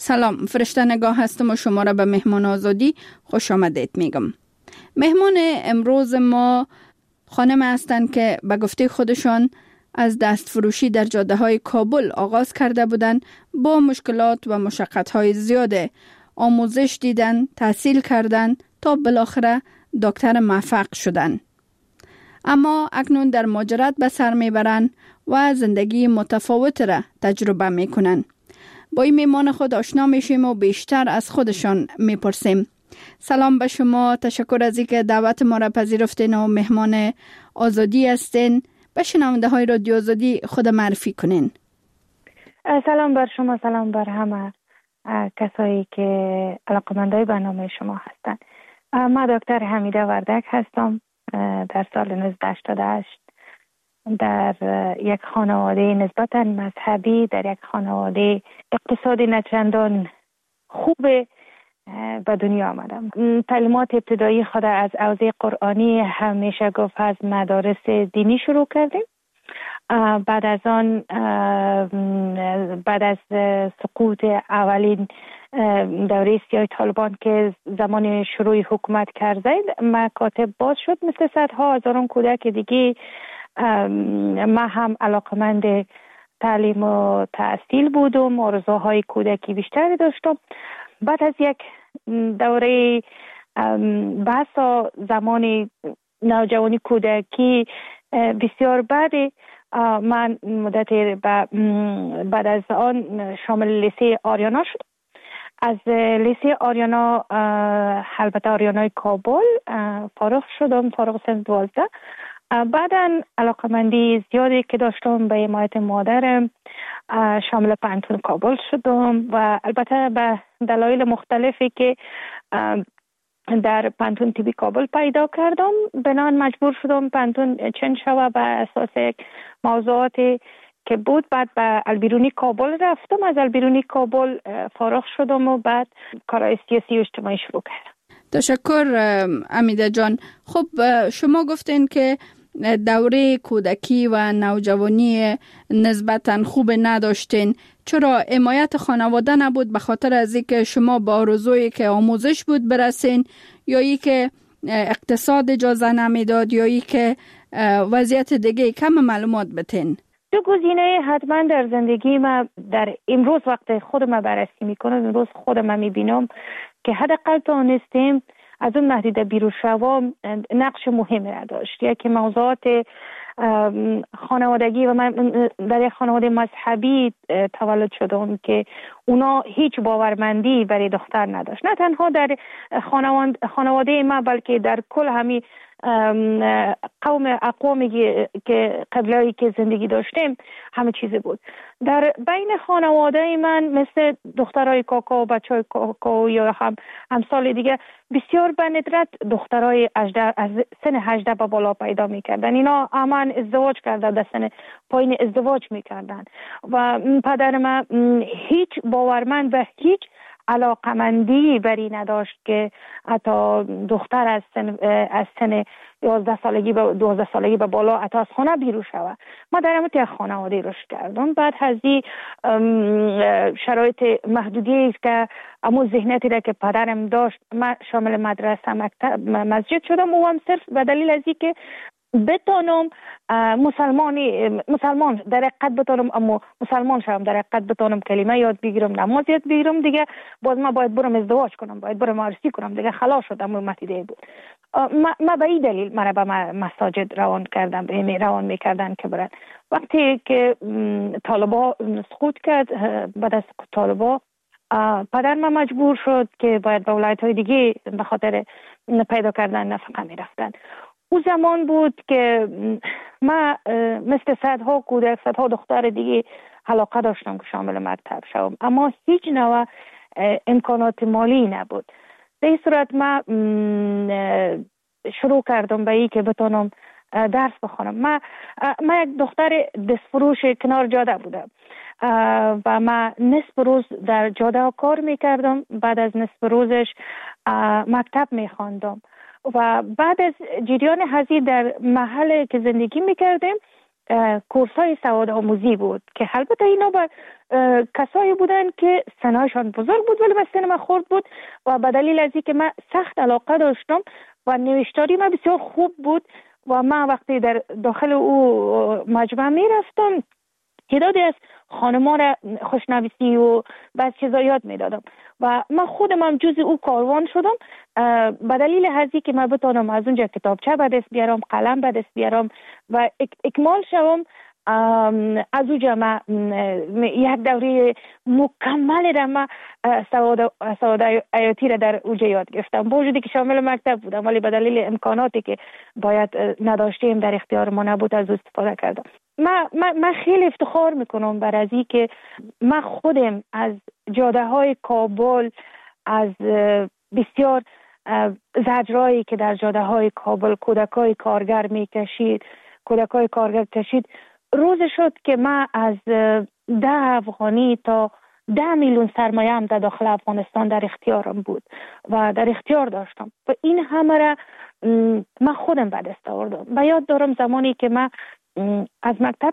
سلام، فرشته نگاه هستم و شما را به مهمان آزادی خوش آمدید میگم. مهمان امروز ما خانم هستند که به گفته خودشان از دست فروشی در جاده های کابل آغاز کرده بودند. با مشکلات و مشقت های زیاده آموزش دیدن، تحصیل کردن تا بالاخره دکتر موفق شدن. اما اکنون در مهاجرت به سر میبرن و زندگی متفاوت را تجربه میکنن. با این مهمان خود آشنا میشیم و بیشتر از خودشان میپرسیم. سلام به شما، تشکر از اینکه دعوت ما را پذیرفتین و مهمان آزادی هستین. به شنونده های رادیو آزادی خود معرفی کنین. سلام بر شما، سلام بر همه کسایی که علاقمندای برنامه شما هستند. من دکتر حمیده وردک هستم. در سال 1988 در یک خانواده نسبتاً مذهبی، در یک خانواده اقتصادی نچندان خوب به دنیا آمدم. تعلیمات ابتدایی خود از حوزه قرآنی همیشه گفت از مدارس دینی شروع کردیم. بعد از آن بعد از سقوط اولین دوره سیاه طالبان که زمان شروع حکومت کرد مکاتب باز شد، مثل صدها هزاران کودک دیگه ما هم علاقمند تعلیم و تحصیل بودم، آرزوهای کودکی بیشتری داشتم. بعد از یک دوره بحث زمان نوجوانی کودکی بسیار بعد من مدت بعد از آن شامل لیسه آریانا شد. از لیسه آریانا، البته آریانای کابل، فارغ شدم، فارغ سن 12. بعداً علاقمندی زیادی که داشتم به حمایت مادرم شامل پانتون کابل شدم و البته به دلایل مختلفی که در پانتون تیبی کابل پیدا کردم بنان مجبور شدم پانتون چنج شوه به اساس موضوعاتی که بود. بعد به البیرونی کابل رفتم، از البیرونی کابل فارغ شدم و بعد کارهای سیاسی و اجتماعی شروع کردم. تشکر امیده جان. خب شما گفتین که دوره کودکی و نوجوانی نسبتاً خوب نداشتین. چرا حمایت خانواده نبود؟ به خاطر از اینکه شما با آرزویی که آموزش بود برسین، یا ای که اقتصاد اجازه نمیداد، یا ای که وضعیت دیگه؟ کم معلومات بتین. دو گزینه حتما در زندگی ما در امروز وقت خودم بررسی میکنم، امروز خودم میبینم که حداقل تونستیم از اون محدوده بیرون شوم نقش مهمی را داشت. یکی موضوعات خانوادگی و من در یک خانواده مذهبی تولد شدم که اونا هیچ باورمندی برای دختر نداشت، نه تنها در خانواده ما بلکه در کل همین اقوامی که قبلایی که زندگی داشتیم همه چیزی بود. در بین خانواده من مثل دخترای کاکا و بچهای کاکا یا همسال دیگه بسیار به ندرت دخترای از سن 18 به بالا پیدا میکردن. اینا همان ازدواج کرده، در سن پایین ازدواج میکردن و پدر من هیچ باورمند و هیچ علاقمندی بری نداشت که حتی دختر از سن 11 سالگی به 12 سالگی به بالا حتی از خانه بیرون شوه. ما در همون یک خانواده رشد کردم. بعد از این شرایط محدودی که امو ذهنیتی را که پدرم داشت، من شامل مدرسه، مکتب، مسجد شدم و هم صرف به دلیل از اینکه بتانم مسلمان در حقیقت بتانم، اما مسلمان شدم در حقیقت بتانم کلمه یاد بگیرم، نماز یاد بگیرم، دیگه باز ما باید برم ازدواج کنم، باید برم عروسی کنم، دیگه خلاص شدم. متیده بود. ما به این دلیل مرا به مساجد روان میکردن که برن. وقتی که طالبا سقوط کرد، بعد از سقوط طالبا پدر من مجبور شد که باید به ولایت‌های دیگه به خاطر پیدا کردن نفقه میرفتن. او زمان بود که من مثل صدها کودک، صدها دختر دیگه علاقه داشتم که شامل مکتب شوم، اما هیچ نوع امکانات مالی نبود. در این صورت من شروع کردم به این که بتونم درس بخونم. من یک دختر دستفروش کنار جاده بودم و من نصف روز در جاده کار میکردم، بعد از نصف روزش مکتب میخواندم و بعد از جریان هزی در محل که زندگی میکردیم کورس های سواد آموزی بود که البته اینا با کسایی بودن که سنایشان بزرگ بود ولی به سن من خورد بود و به دلیل از اینکه من سخت علاقه داشتم و نوشتاری من بسیار خوب بود و من وقتی در داخل او مجمع می رفتم تعدادی از خانمان را خوشنویسی و بعض چیزا یاد می دادم و من خودم هم جز او کاروان شدم به دلیل هزی که من بتانم از اونجا کتابچه به دست بیارم، قلم به دست بیارم و اکمال شوم. از اونجا من یک دوره مکمل را من سواد حیاتی را در اونجا یاد گرفتم، با وجودی که شامل مکتب بودم ولی به دلیل امکاناتی که باید نداشتیم در اختیار ما نبود از استفاده کردم. من خیلی افتخار میکنم بر از این که من خودم از جاده های کابل، از بسیار زجرایی که در جاده های کابل کودکای کارگر کشید روز شد که من از 10 افغانی تا 10 میلیون سرمایه هم در داخل افغانستان در اختیارم بود و در اختیار داشتم و این همه را من خودم به دست آوردم. و یاد دارم زمانی که من از مکتب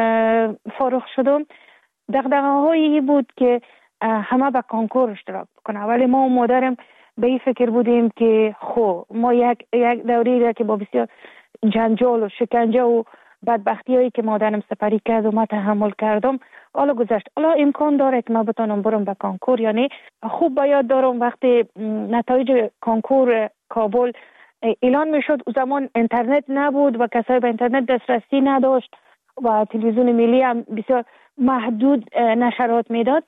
فارغ شدم دغدغه‌هایی بود که همه به کنکور اشتراک بکنه، ولی ما و مادرم به این فکر بودیم که ما یک دوری را که با بسیار جنجال و شکنجه و بدبختی هایی که مادرم سپری کرد و ما تحمل کردم حالا گذشت، حالا امکان داره که ما بتونم برم به کنکور یا نه. خوب به یاد دارم وقتی نتایج کنکور کابل اعلان میشد، او زمان اینترنت نبود و کسایی به اینترنت دسترسی نداشت و تلویزیون ملی هم بسیار محدود نشرات میداد.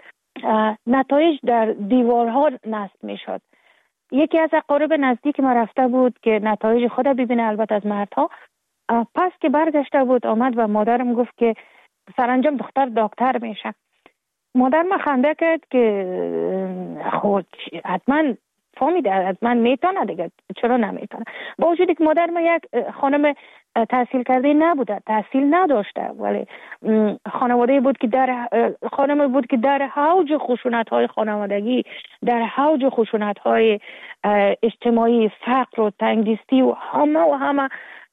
نتایج در دیوارها نصب میشد. یکی از اقارب نزدیک ما رفته بود که نتایج خود ببینه، البته از مردها. پس که برگشته بود آمد و مادرم گفت که سرانجام دختر دکتر میشه. مادر ما خنده کرد که خود حتما فهمیده حتما میتونه دیگه، چرا نمیتونه؟ با وجودی که مادر ما یک خانم تحصیل کرده نبوده، تحصیل نداشته، ولی خانواده بود که خانم بود که در اوج خشونت‌های خانوادگی، در اوج خشونت‌های اجتماعی، فقر و تنگدستی و همه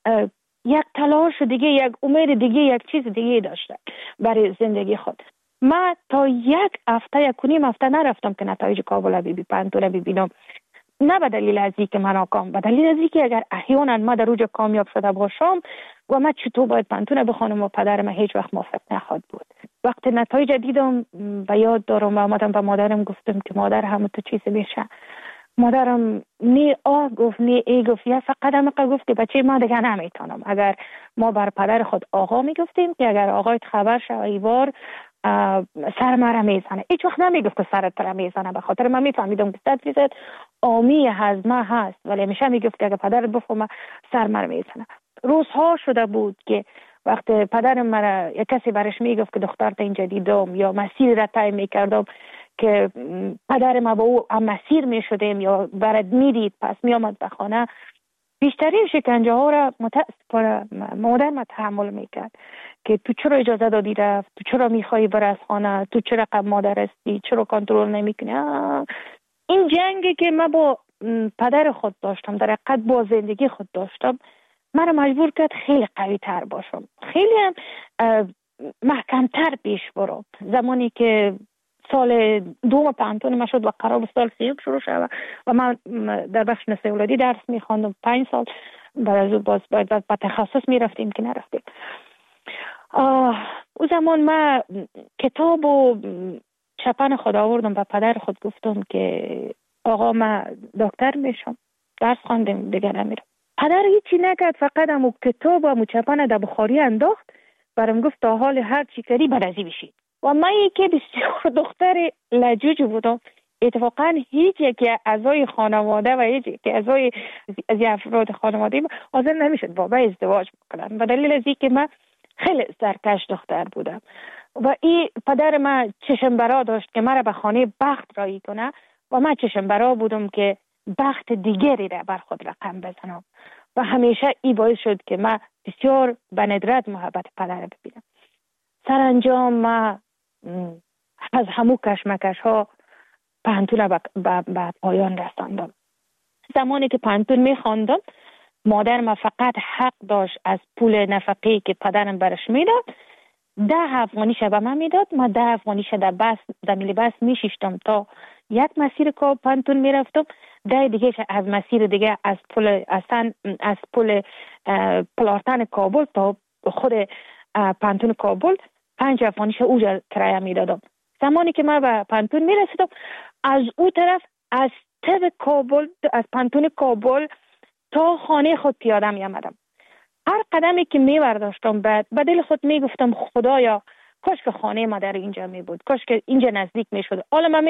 یک تلاش دیگه، یک امید دیگه، یک چیز دیگه داشته برای زندگی خود. من تا یک نیم هفته نرفتم که نتایج کابل پنتون ببینم، نه به دلیل از اینکه من ناکام، به دلیل از اینکه اگر احیانا ما در اوج کامیاب شده باشم و من چطور باید پنتون بخونم و پدرم هیچ وقت موافق نخواهد بود. وقتی نتایج دیدم به یاد دارم و آمدم به مادرم گفتم که مادر همه تو چیز میشه. مادرم نی گفت نی ای گفت، یا فقط هم گفت که بچه ما دیگه نمیتونم. اگر ما بر پدر خود آقا میگفتیم که اگر آقایت خبر شد ایوار سر مرا میزنه، هیچ وقت نمیگفت که سرت را میزنه، به خاطر من میفهمیدم که 100% آمی هضمه هست، ولی همیشه میگفت که اگر پدرت بفهمه سر مرا میزنه. روزها شده بود که وقتی پدرم مرا یک کسی برش میگفت که دخترت اینجا دیدم یا مسیر را طی میکردم که پدر ما با او مسیر می شدیم یا برد می دید، پس می آمد به خانه، بیشترین شکنجه ها را متاسفانه مادر ما تحمل می کرد که تو چرا اجازه دادی رفت، تو چرا می خواهی بر از خانه، تو چرا قبل مادر هستی، چرا کنترل نمی کنی. این جنگی که من با پدر خود داشتم، در حقیقت با زندگی خود داشتم، من را مجبور کرد خیلی قوی تر باشم، خیلی هم محکمتر پیش برم. زمانی که سال دوم پنتون ما شد و قرار سال سیوم شروع شد و من در بخش نسل اولادی درس میخواندم 5 سال، بعد از باز باید به تخصص میرفتیم که نرفتیم. او زمان من کتاب و چپن خود آوردم و پدر خود گفتم که آقا من دکتر میشم، درس خواندم دیگه نمیرم. پدر هیچی نکرد، فقط همو کتاب و همو چپن در بخاری انداخت، برام گفت تا حال هر چی کردی برازی بشید. و من یکی بسیار دختر لجوج بودم، اتفاقا هیچ یکی اعضای خانواده و هیچ یکی اعضای از افراد خانواده حاضر نمیشد با من ازدواج بکنن، به دلیل از اینکه من خیلی سرکش دختر بودم و این پدر من چشم برا داشت که مرا به خانه بخت رایی کنه و من چشم برا بودم که بخت دیگری را بر خود رقم بزنم و همیشه این باعث شد که من بسیار به ندرت محبت پدر ببینم. سرانجام من از همو کشمکش ها پنتون به پایان رساندم. زمانی که پنتون میخواندم مادر ما فقط حق داشت از پول نفقه که پدرم برش میداد 10 افغانیش به من میداد. ما 10 افغانیش در میلی بس میشیشتم تا یک مسیر که پانتون میرفتم، 10 دیگه از مسیر دیگه از پل پلارتن کابل تا خود پانتون کابل 5 افغانیش اوجا کرایه میدادم. زمانی که من به پانتون میرسیدم از او طرف از تب کابل، از پانتون کابل تا خانه خود پیاده می آمدم. هر قدمی که می برداشتم به دل خود می گفتم خدایا کاش که خانه ما در اینجا می بود، کاش که اینجا نزدیک می شد. حالا من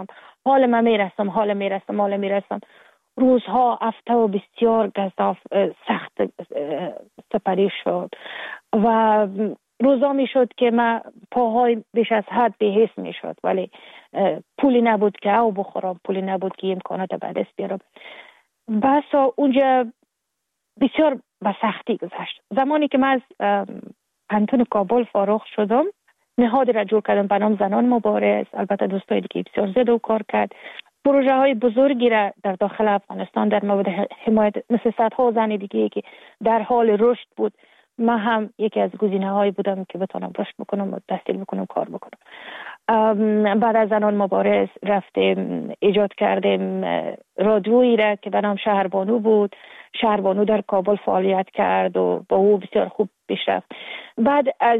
می رستم. روزها هفته و بسیار گزاف سخت سپری شد و روزا می شد که من پاهای بیش از حد بی‌حس می شد، ولی پولی نبود که او بخورم، پولی نبود که امکانات به دست بیارم. بس اونجا بسیار به سختی گذشت. زمانی که من از پانتون کابل فارغ شدم نهادی را جور کردم به نام زنان مبارز. البته دوستای دیگه بسیار زیاد کار کرد. پروژه های بزرگی را در داخل افغانستان در مورد حمایت مثل صدها زن دیگه که در حال رشد بود، من هم یکی از گزینه هایی بودم که بتونم رشد بکنم و تحصیل بکنم، کار بکنم. بعد از زنان مبارز رفتیم ایجاد کردیم رادیویی را که به نام شهربانو بود. شهربانو در کابل فعالیت کرد و با او بسیار خوب پیش رفت. بعد از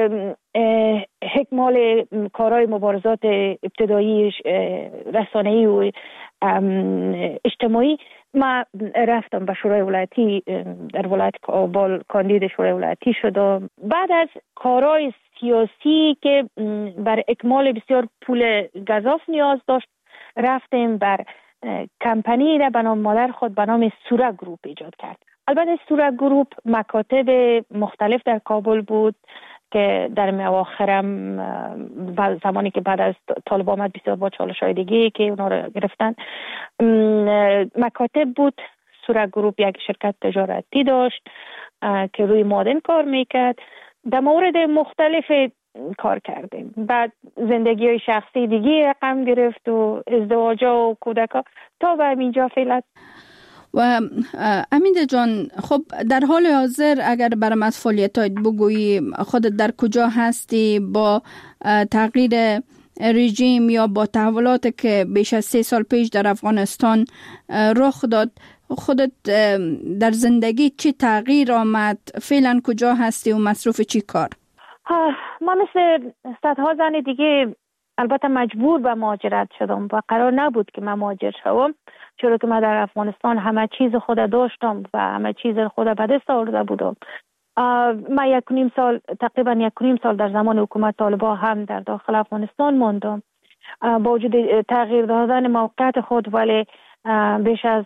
اکمال کارهای مبارزات ابتدایی رسانه‌ای و اجتماعی ما رفتم به شورای ولایتی در ولایت کابل کاندید شورای ولایتی شدم. بعد از کارهای سیاسی که بر اکمال بسیار پول گزاف نیاز داشت رفتیم بر کمپانی را به نام مادر خود به نام سوره گروپ ایجاد کرد. البته سوره گروپ مکاتب مختلف در کابل بود که در اواخرم زمانی که بعد از طالب آمد بسیار با چالش‌های دیگه که اونا رو گرفتن مکاتب بود. سوره گروپ یک شرکت تجارتی داشت که روی معدن کار میکرد. در مورد مختلف کار کردیم. بعد زندگی های شخصی دیگه رقم گرفت و ازدواجا و کودکا تا به اینجا فعلا. و امیده جان، خب در حال حاضر اگر برام از فعالیتات بگویی، خودت در کجا هستی؟ با تغییر رژیم یا با تحولاتی که بیش از 3 سال پیش در افغانستان رخ داد، خودت در زندگی چی تغییر آمد؟ فعلا کجا هستی و مصروف چی کار؟ ما مثل صدها زن دیگه البته مجبور به مهاجرت شدم و قرار نبود که من مهاجر شوم، چرا که من در افغانستان همه چیز خود داشتم و همه چیز خود به دست آورده بودم. من تقریبا 1.5 سال در زمان حکومت طالبان هم در داخل افغانستان ماندم. با وجود تغییر دادن موقعیت خود ولی بیش از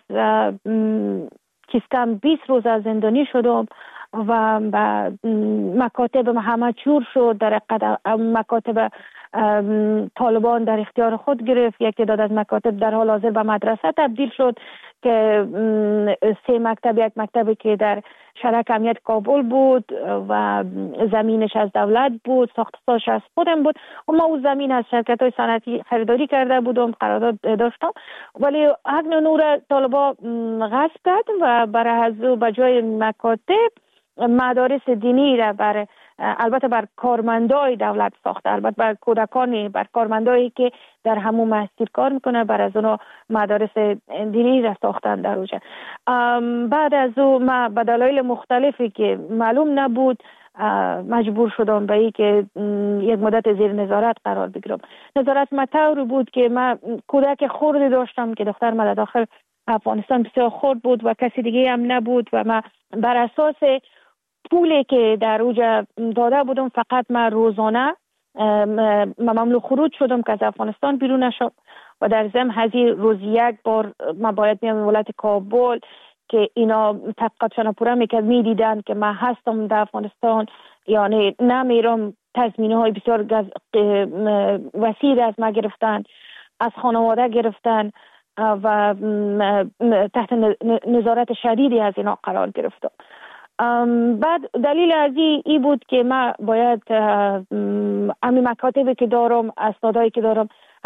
کم 20 روز از زندانی شدم و مکاتب همه چور شد. در مکاتب طالبان در اختیار خود گرفت. یکی داد از مکاتب در حال حاضر به مدرسه تبدیل شد که 3 مکتب، یک مکتبی که در شرک امنیت کابل بود و زمینش از دولت بود، ساختش از خودم بود و ما اون زمین از شرکت های صنعتی خریداری کرده بودم، قرارداد داشتم، ولی حق نور طالبا غصب کرد و برای از به جای مکاتب مدارس دینی را البته بر کارمندای دولت ساخته، البته بر کودکانی، بر کارمندایی که در همون مسجد کار میکنه، بر از اونها مدارس دینی را ساختن در اوجه. بعد از اون ما به دلایل مختلفی که معلوم نبود مجبور شدم به این که یک مدت زیر نظارت قرار بگیرم. نظارت مطور بود که من کودک خردی داشتم که دختر من داخل افغانستان بسیار خرد بود و کسی دیگه هم نبود و من بر اساس پولی که در اوجا داده بودم فقط من روزانه ممنوع خروج شدم که از افغانستان بیرون نشم و در ضمن هزی روز یک بار من باید میام ولایت کابل که اینا تحقیقاتشان پورا میدیدن که من هستم در افغانستان، یعنی نمیرم. تضمینه های بسیار وسیع از ما گرفتن، از خانواده گرفتن و تحت نظارت شدیدی از اینا قرار گرفتم. بعد دلیل از این بود که من باید امی مکاتبی که دارم، اسنادایی که دارم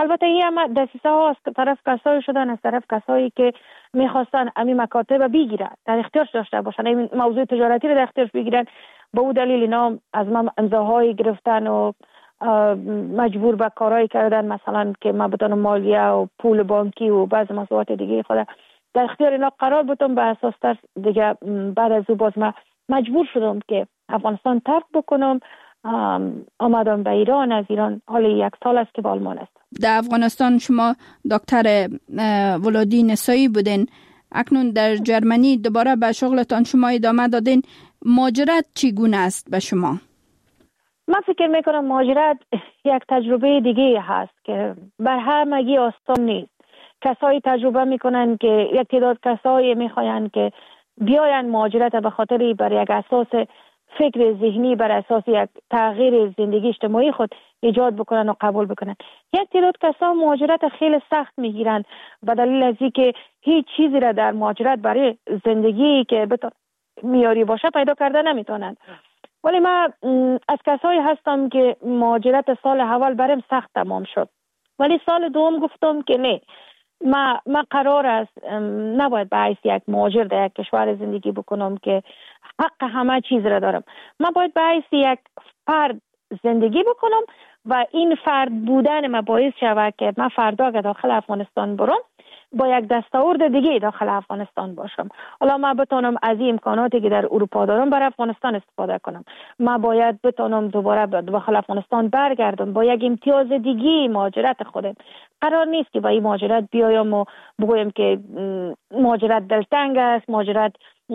البته این هم دسیسه ها از طرف کسایی شدن، از طرف کسایی که میخواستن امی مکاتب بگیرن، در اختیارش داشته باشن، این موضوع تجارتی رو در اختیارش بگیرن. به او دلیل اینا از من امضاهای گرفتن و مجبور به کارهایی کردن، مثلا که من بتونم مالیه و پول بانکی و بعض مسئولیت دیگه خود در اختیار اینا قرار بودم. به اساس تر دیگه بعد از او باز من مجبور شدم که افغانستان ترک بکنم. آمدم به ایران. از ایران حالا 1 سال است که به آلمان است. در افغانستان شما دکتر ولادی نسایی بودین، اکنون در جرمنی دوباره به شغلتان شما ادامه دادین. مهاجرت چگونه است به شما؟ من فکر میکنم مهاجرت یک تجربه دیگه هست که بر همگی آسان نیست. کسایی تجربه میکنن که یک تعداد کسایی میخواین که بیاین مهاجرت به خاطر بر یک اساس فکر ذهنی، بر اساس یک تغییر زندگی اجتماعی خود ایجاد بکنن و قبول بکنن. یک تعداد کسا مهاجرت خیلی سخت میگیرن به دلیل از اینکه هیچ چیزی را در مهاجرت برای زندگی که میاری باشه پیدا کرده نمیتونن. ولی من از کسایی هستم که مهاجرت سال اول برام سخت تمام شد، ولی سال دوم گفتم که نه، من قرار است نباید به حیث یک مهاجر در یک کشور زندگی بکنم که حق همه چیز را دارم. من باید به حیث یک فرد زندگی بکنم و این فرد بودن من باعث شود که من فردا که داخل افغانستان برم با یک دستاورد دیگه داخل افغانستان باشم. حالا من بتونم از این امکاناتی که در اروپا دارم بر افغانستان استفاده کنم. من باید بتونم دوباره داخل افغانستان برگردم با یک امتیاز دیگه مهاجرت خودم. قرار نیست که با این مهاجرت بیایم و بگویم که مهاجرت دلتنگ است، مهاجرت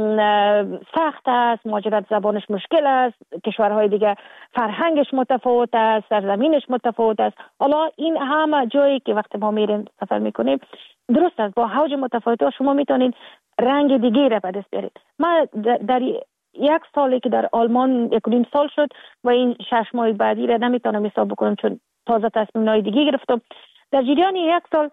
سخت است، مهاجرت زبانش مشکل است، کشورهای دیگه فرهنگش متفاوت است، سرزمینش متفاوت است. حالا این همه جایی که وقتی ما میریم سفر میکنیم درست است، با حوج متفاوت شما میتونید رنگ دیگه را به دست بیارید. من در 1 سالی که در آلمان 1.5 سال شد و این 6 ماه بعدی را نمیتونم حساب بکنم چون تازه تصمیم‌های دیگه گرفتم. در جریان 1 سال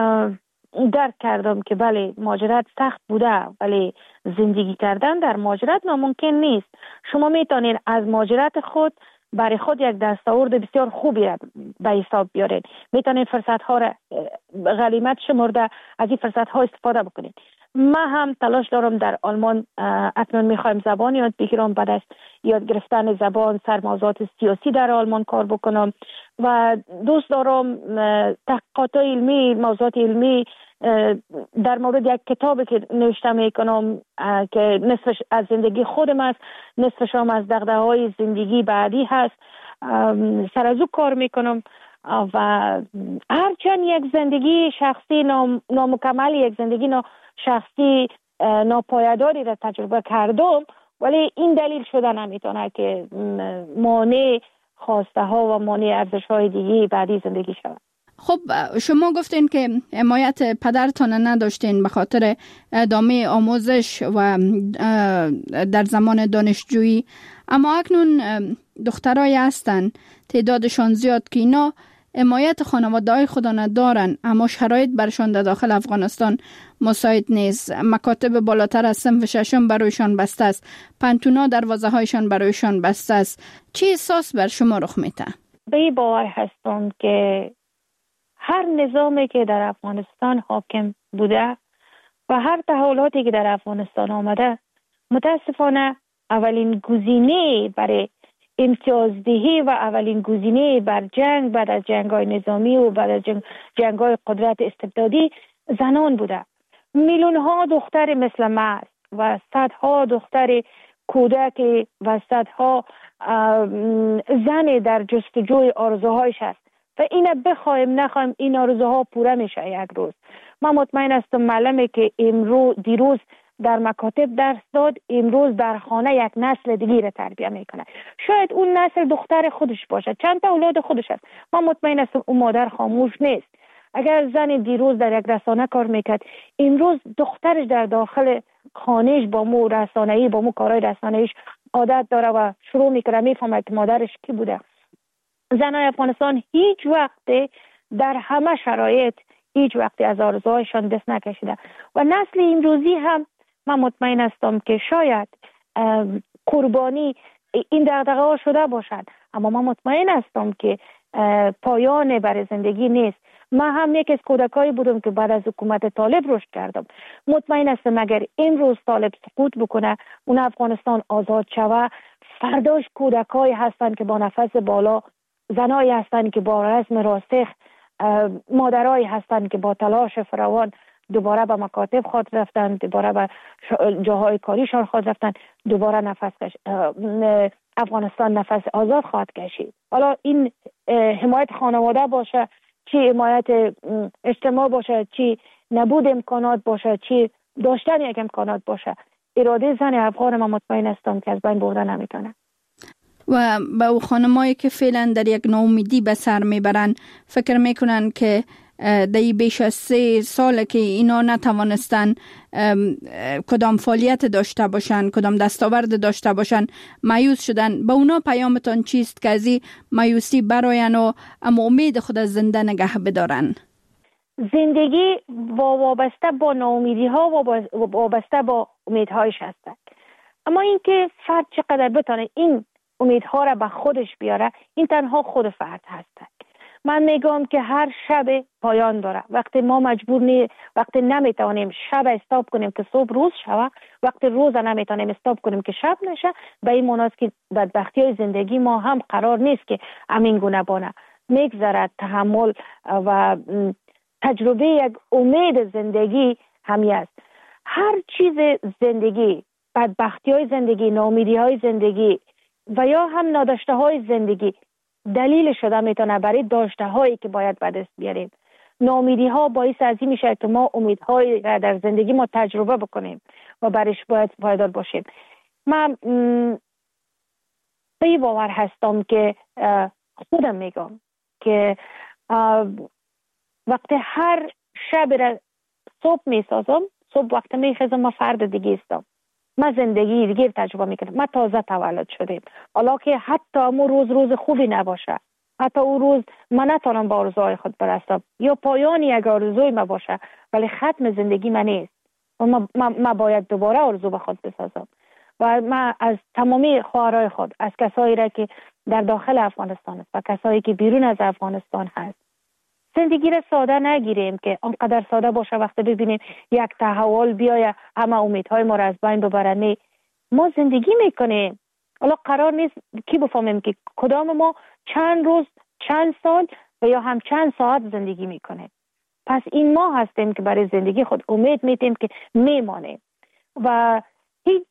درک کردم که بله مهاجرت سخت بوده، ولی زندگی کردن در مهاجرت ناممکن نیست. شما میتونید از مهاجرت خود برای خود یک دستاورد بسیار خوبی را به حساب بیارید. میتونید فرصت ها را غنیمت شمرده از این فرصت ها استفاده بکنید. من هم تلاش دارم در آلمان اکنون میخوایم زبان یاد بگیرم، بعد از یاد گرفتن زبان سر موضوعات سیاسی در آلمان کار بکنم و دوست دارم تحقیقات علمی، موضوعات علمی در مورد یک کتابی که نوشته میکنم که نصفش از زندگی خودم است، نصفش هم از دغدغه‌های زندگی بعدی هست، سر از او کار میکنم و هرچند یک زندگی شخصی نامکمل، یک زندگی شخصی ناپایداری را تجربه کردم، ولی این دلیل شده نمیتونه که مانع خواسته ها و مانع ارزش های دیگه بعدی زندگی شود. خب شما گفتین که حمایت پدرتان نداشتین به خاطر ادامه آموزش و در زمان دانشجویی، اما اکنون دخترای هستن تعدادشان زیاد که اینا حمایت خانواده‌های خود ندارن، اما شرایط برشان در داخل افغانستان مساعد نیست. مکاتب بالاتر از صنف 6 برایشان بسته است، پنتونا دروازه‌هایشان برایشان بسته است. چه احساس بر شما رخ میده؟ به این باور هستم که هر نظامی که در افغانستان حاکم بوده و هر تحولاتی که در افغانستان آمده، متاسفانه اولین گزینه برای امتیازدهی و اولین گزینه بر جنگ بعد از جنگ‌های نظامی و بعد از جنگ‌های قدرت استبدادی زنان بوده. میلیون‌ها دختر مثل من و صدها دختر کودک و صدها زن در جستجوی آرزوهایش است و اینه بخوایم نخوایم این آرزوها پوره میشه یک روز. من مطمئن هستم معلمه که دیروز در مکاتب درس داد، امروز در خانه یک نسل دیگه را تربیت میکنه. شاید اون نسل دختر خودش باشه، چند تا اولاد خودش هست. من مطمئن هستم اون مادر خاموش نیست. اگر زن دیروز در یک رسانه کار میکرد، امروز دخترش در داخل خانهش با مو رسانه‌ای، با مو کارهای رسانه‌ایش عادت داره و شروع میکنه میفهمه که مادرش کی بوده. زنای افغانستان هیچ وقت در همه شرایط هیچ وقت از آرزوهایشان دست نکشیده و نسل امروزی هم من مطمئن هستم که شاید قربانی این دغدغه ها شده باشد، اما من مطمئن هستم که پایان برای زندگی نیست. من هم یک از کودکایی بودم که بعد از حکومت طالب رشد کردم. مطمئن هستم اگر امروز طالب سقوط بکنه، اون افغانستان آزاد شوه، فرداش کودکایی هستند که با نفس بالا، زنایی هستند که با رسم راسخ، مادرایی هستند که با تلاش فراوان دوباره به مکاتب خود رفتن، دوباره به جاهای کاریشان خود رفتن، دوباره افغانستان نفس آزاد خواهد کشید. حالا این حمایت خانواده باشه، چی حمایت اجتماع باشه، چی نبود امکانات باشه، چی داشتن یک امکانات باشه، اراده زن افغان من مطمئن هستم که از بین برده نمیتونه. و به او خانمایی که فعلا در یک ناامیدی به سر میبرن، فکر میکنن که در بیش از 3 سال که اینا نتوانستن کدام فعالیت داشته باشن، کدام دستاورد داشته باشن، مایوس شدن. به اونا پیامتان چیست که از این مایوسی براین و اما امید خود از زنده نگه بدارن؟ زندگی وابسته با ناامیدی ها و وابسته با امیدهایش هستند. اما اینکه فرد چقدر بتونه این امیدها را به خودش بیاره، این تنها خود فرد هست. من میگم که هر شب پایان داره. وقتی ما وقتی نمیتونیم شب استاپ کنیم که صبح روز شوه، وقتی روز نمیتونیم استاپ کنیم که شب نشه، به این معناست که بدبختی های زندگی ما هم قرار نیست که همین گونه بانه. میگذرد تحمل و تجربه یک امید زندگی همی است. هر چیز زندگی، بدبختی های زندگی، ناامیدی های زندگی و یا هم ناداشته های زندگی دلیل شده میتونه برای داشته هایی که باید به دست بیاریم. ناامیدی ها باعث از این میشه که ما امیدهایی را در زندگی ما تجربه بکنیم و برش باید پایدار باشیم. من به باور هستم که خودم میگم که وقتی هر شب را صبح میسازم، صبح وقتی میخیزم ما فرد دیگه استم، ما زندگی دیگه تجربه میکنم. ما تازه تولد شدیم، حالا که حتی امو روز خوبی نباشه، حتی اون روز من نتونم با آرزوهای خود برسم یا پایانی یک آرزوی ما باشه، ولی ختم زندگی من نیست و ما باید دوباره آرزو به خود بسازم. و من از تمامی خواهرای خود، از کسایی را که در داخل افغانستان است و کسایی که بیرون از افغانستان هست، زندگی را ساده نگیریم که آنقدر ساده باشه وقتی ببینیم یک تحول بیایه همه امیدهای ما را از بین ببره. نه، ما زندگی میکنیم. حالا قرار نیست کی بفهمیم که کدام ما چند روز، چند سال و یا هم چند ساعت زندگی میکنیم. پس این ما هستیم که برای زندگی خود امید میتیم که میمانیم و هیچ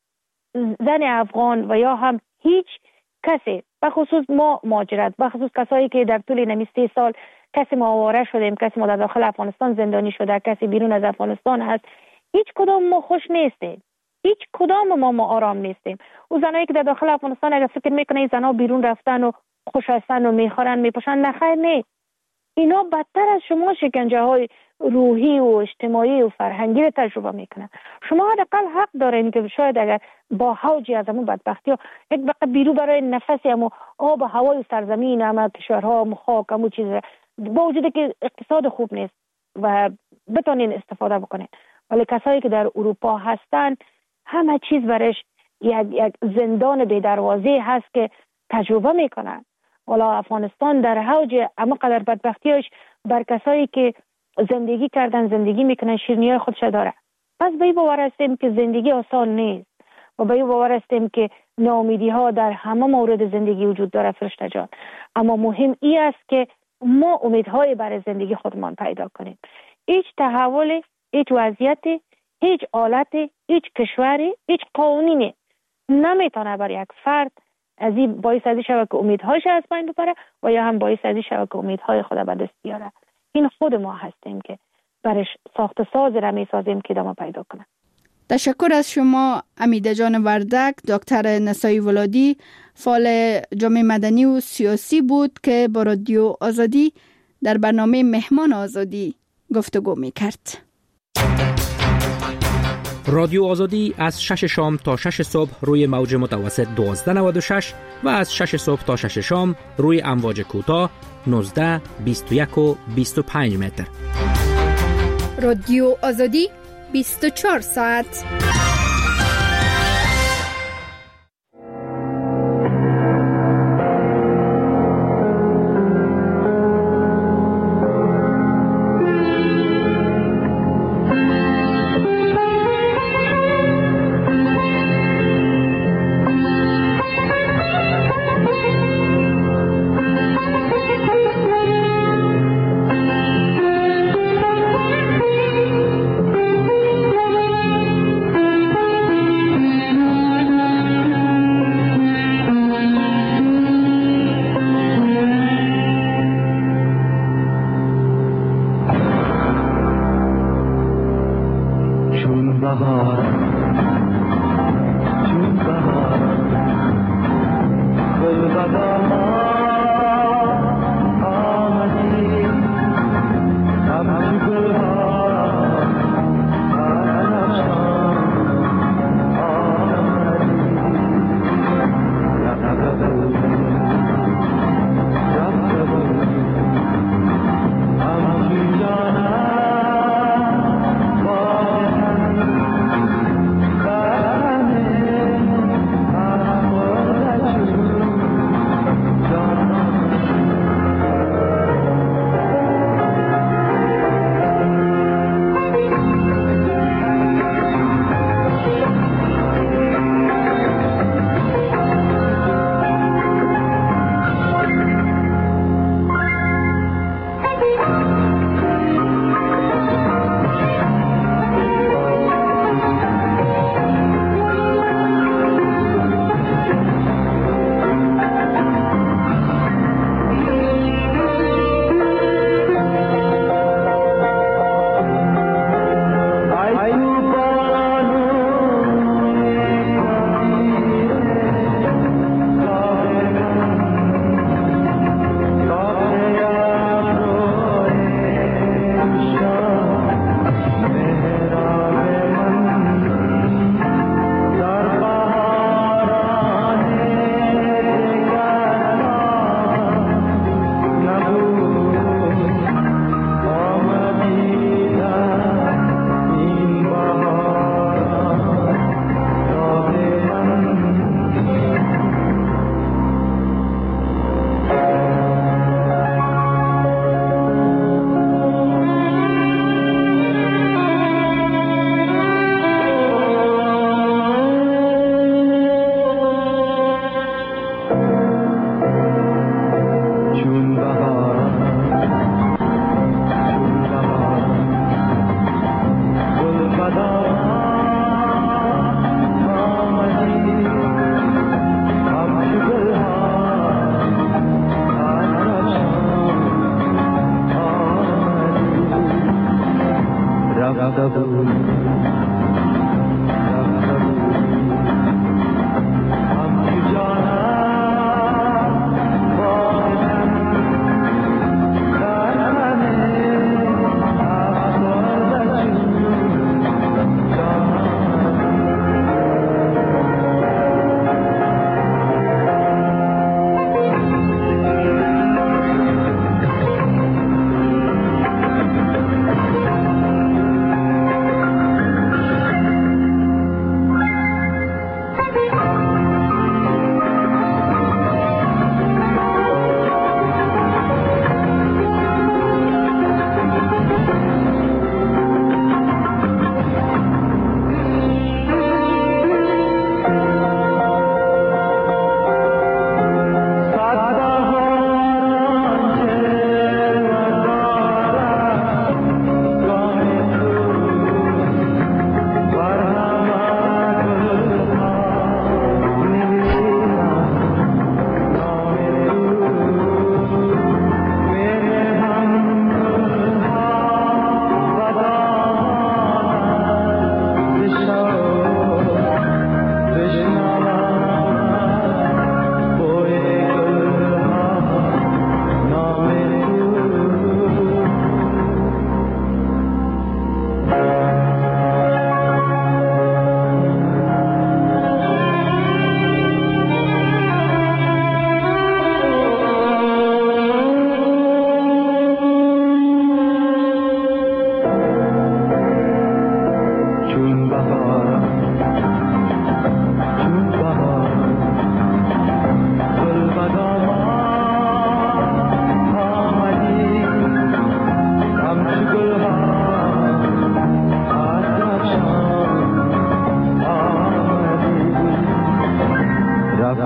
زن افغان و یا هم هیچ کسی، بخصوص ما مهاجرت، بخصوص کسایی که در طول نمی 3 سال کسی ما آواره شدیم، کسی ما در داخل افغانستان زندانی شده، کسی بیرون از افغانستان هست، هیچ کدام ما خوش نیستیم، هیچ کدام ما آرام نیستیم. او زنایی که در داخل افغانستان اگر فکر میکنه این زنا بیرون رفتن و خوش هستن و میخورن میپوشن، نخیر نه، اینا بدتر از شما شکنجه های روحی و اجتماعی و فرهنگی رو تجربه میکنن. شما حداقل حق دارین که شاید اگر با حوجی از همون بدبختی ها یک وقت بیرو برای نفسی همون آب و هوای سرزمین، همه کشورها، همون خاک، همون چیز، با وجود که اقتصاد خوب نیست و بتونین استفاده بکنین، ولی کسایی که در اروپا هستن همه چیز برش یک زندان بی دروازه هست که تجربه میکنن. والا افغانستان در حوج اما قدر بدبختیش بر کسایی که زندگی کردن، زندگی میکنن، شیرینی‌های خودش داره. پس به این باور هستیم که زندگی آسان نیست و به این باور هستیم که ناامیدی ها در همه مورد زندگی وجود داره فرشته جان. اما مهم این است که ما امیدهای برای زندگی خودمان پیدا کنیم. هیچ تحول، هیچ وضعیت، هیچ حالت، هیچ کشوری، هیچ قانونی نمیتونه برای یک فرد از این باعث از این شود که امیدهایش از بین ببره و یا هم باعث از این شود که امیدهای خود به دست بیاره. این خود ما هستیم که برش ساخت ساز را میسازیم که ادامه پیدا کنه. تشکر از شما امیده جان وردک. دکتر نسایی ولادی فعال جامعه مدنی و سیاسی بود که با رادیو آزادی در برنامه مهمان آزادی گفتگو میکرد. رادیو آزادی از 6 شام تا 6 صبح روی موج متوسط 1296 و از 6 صبح تا 6 شام روی امواج کوتاه 19، 21 و 25 متر. رادیو آزادی 24 ساعت.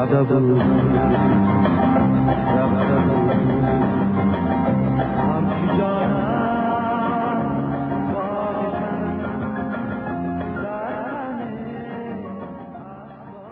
رفته بود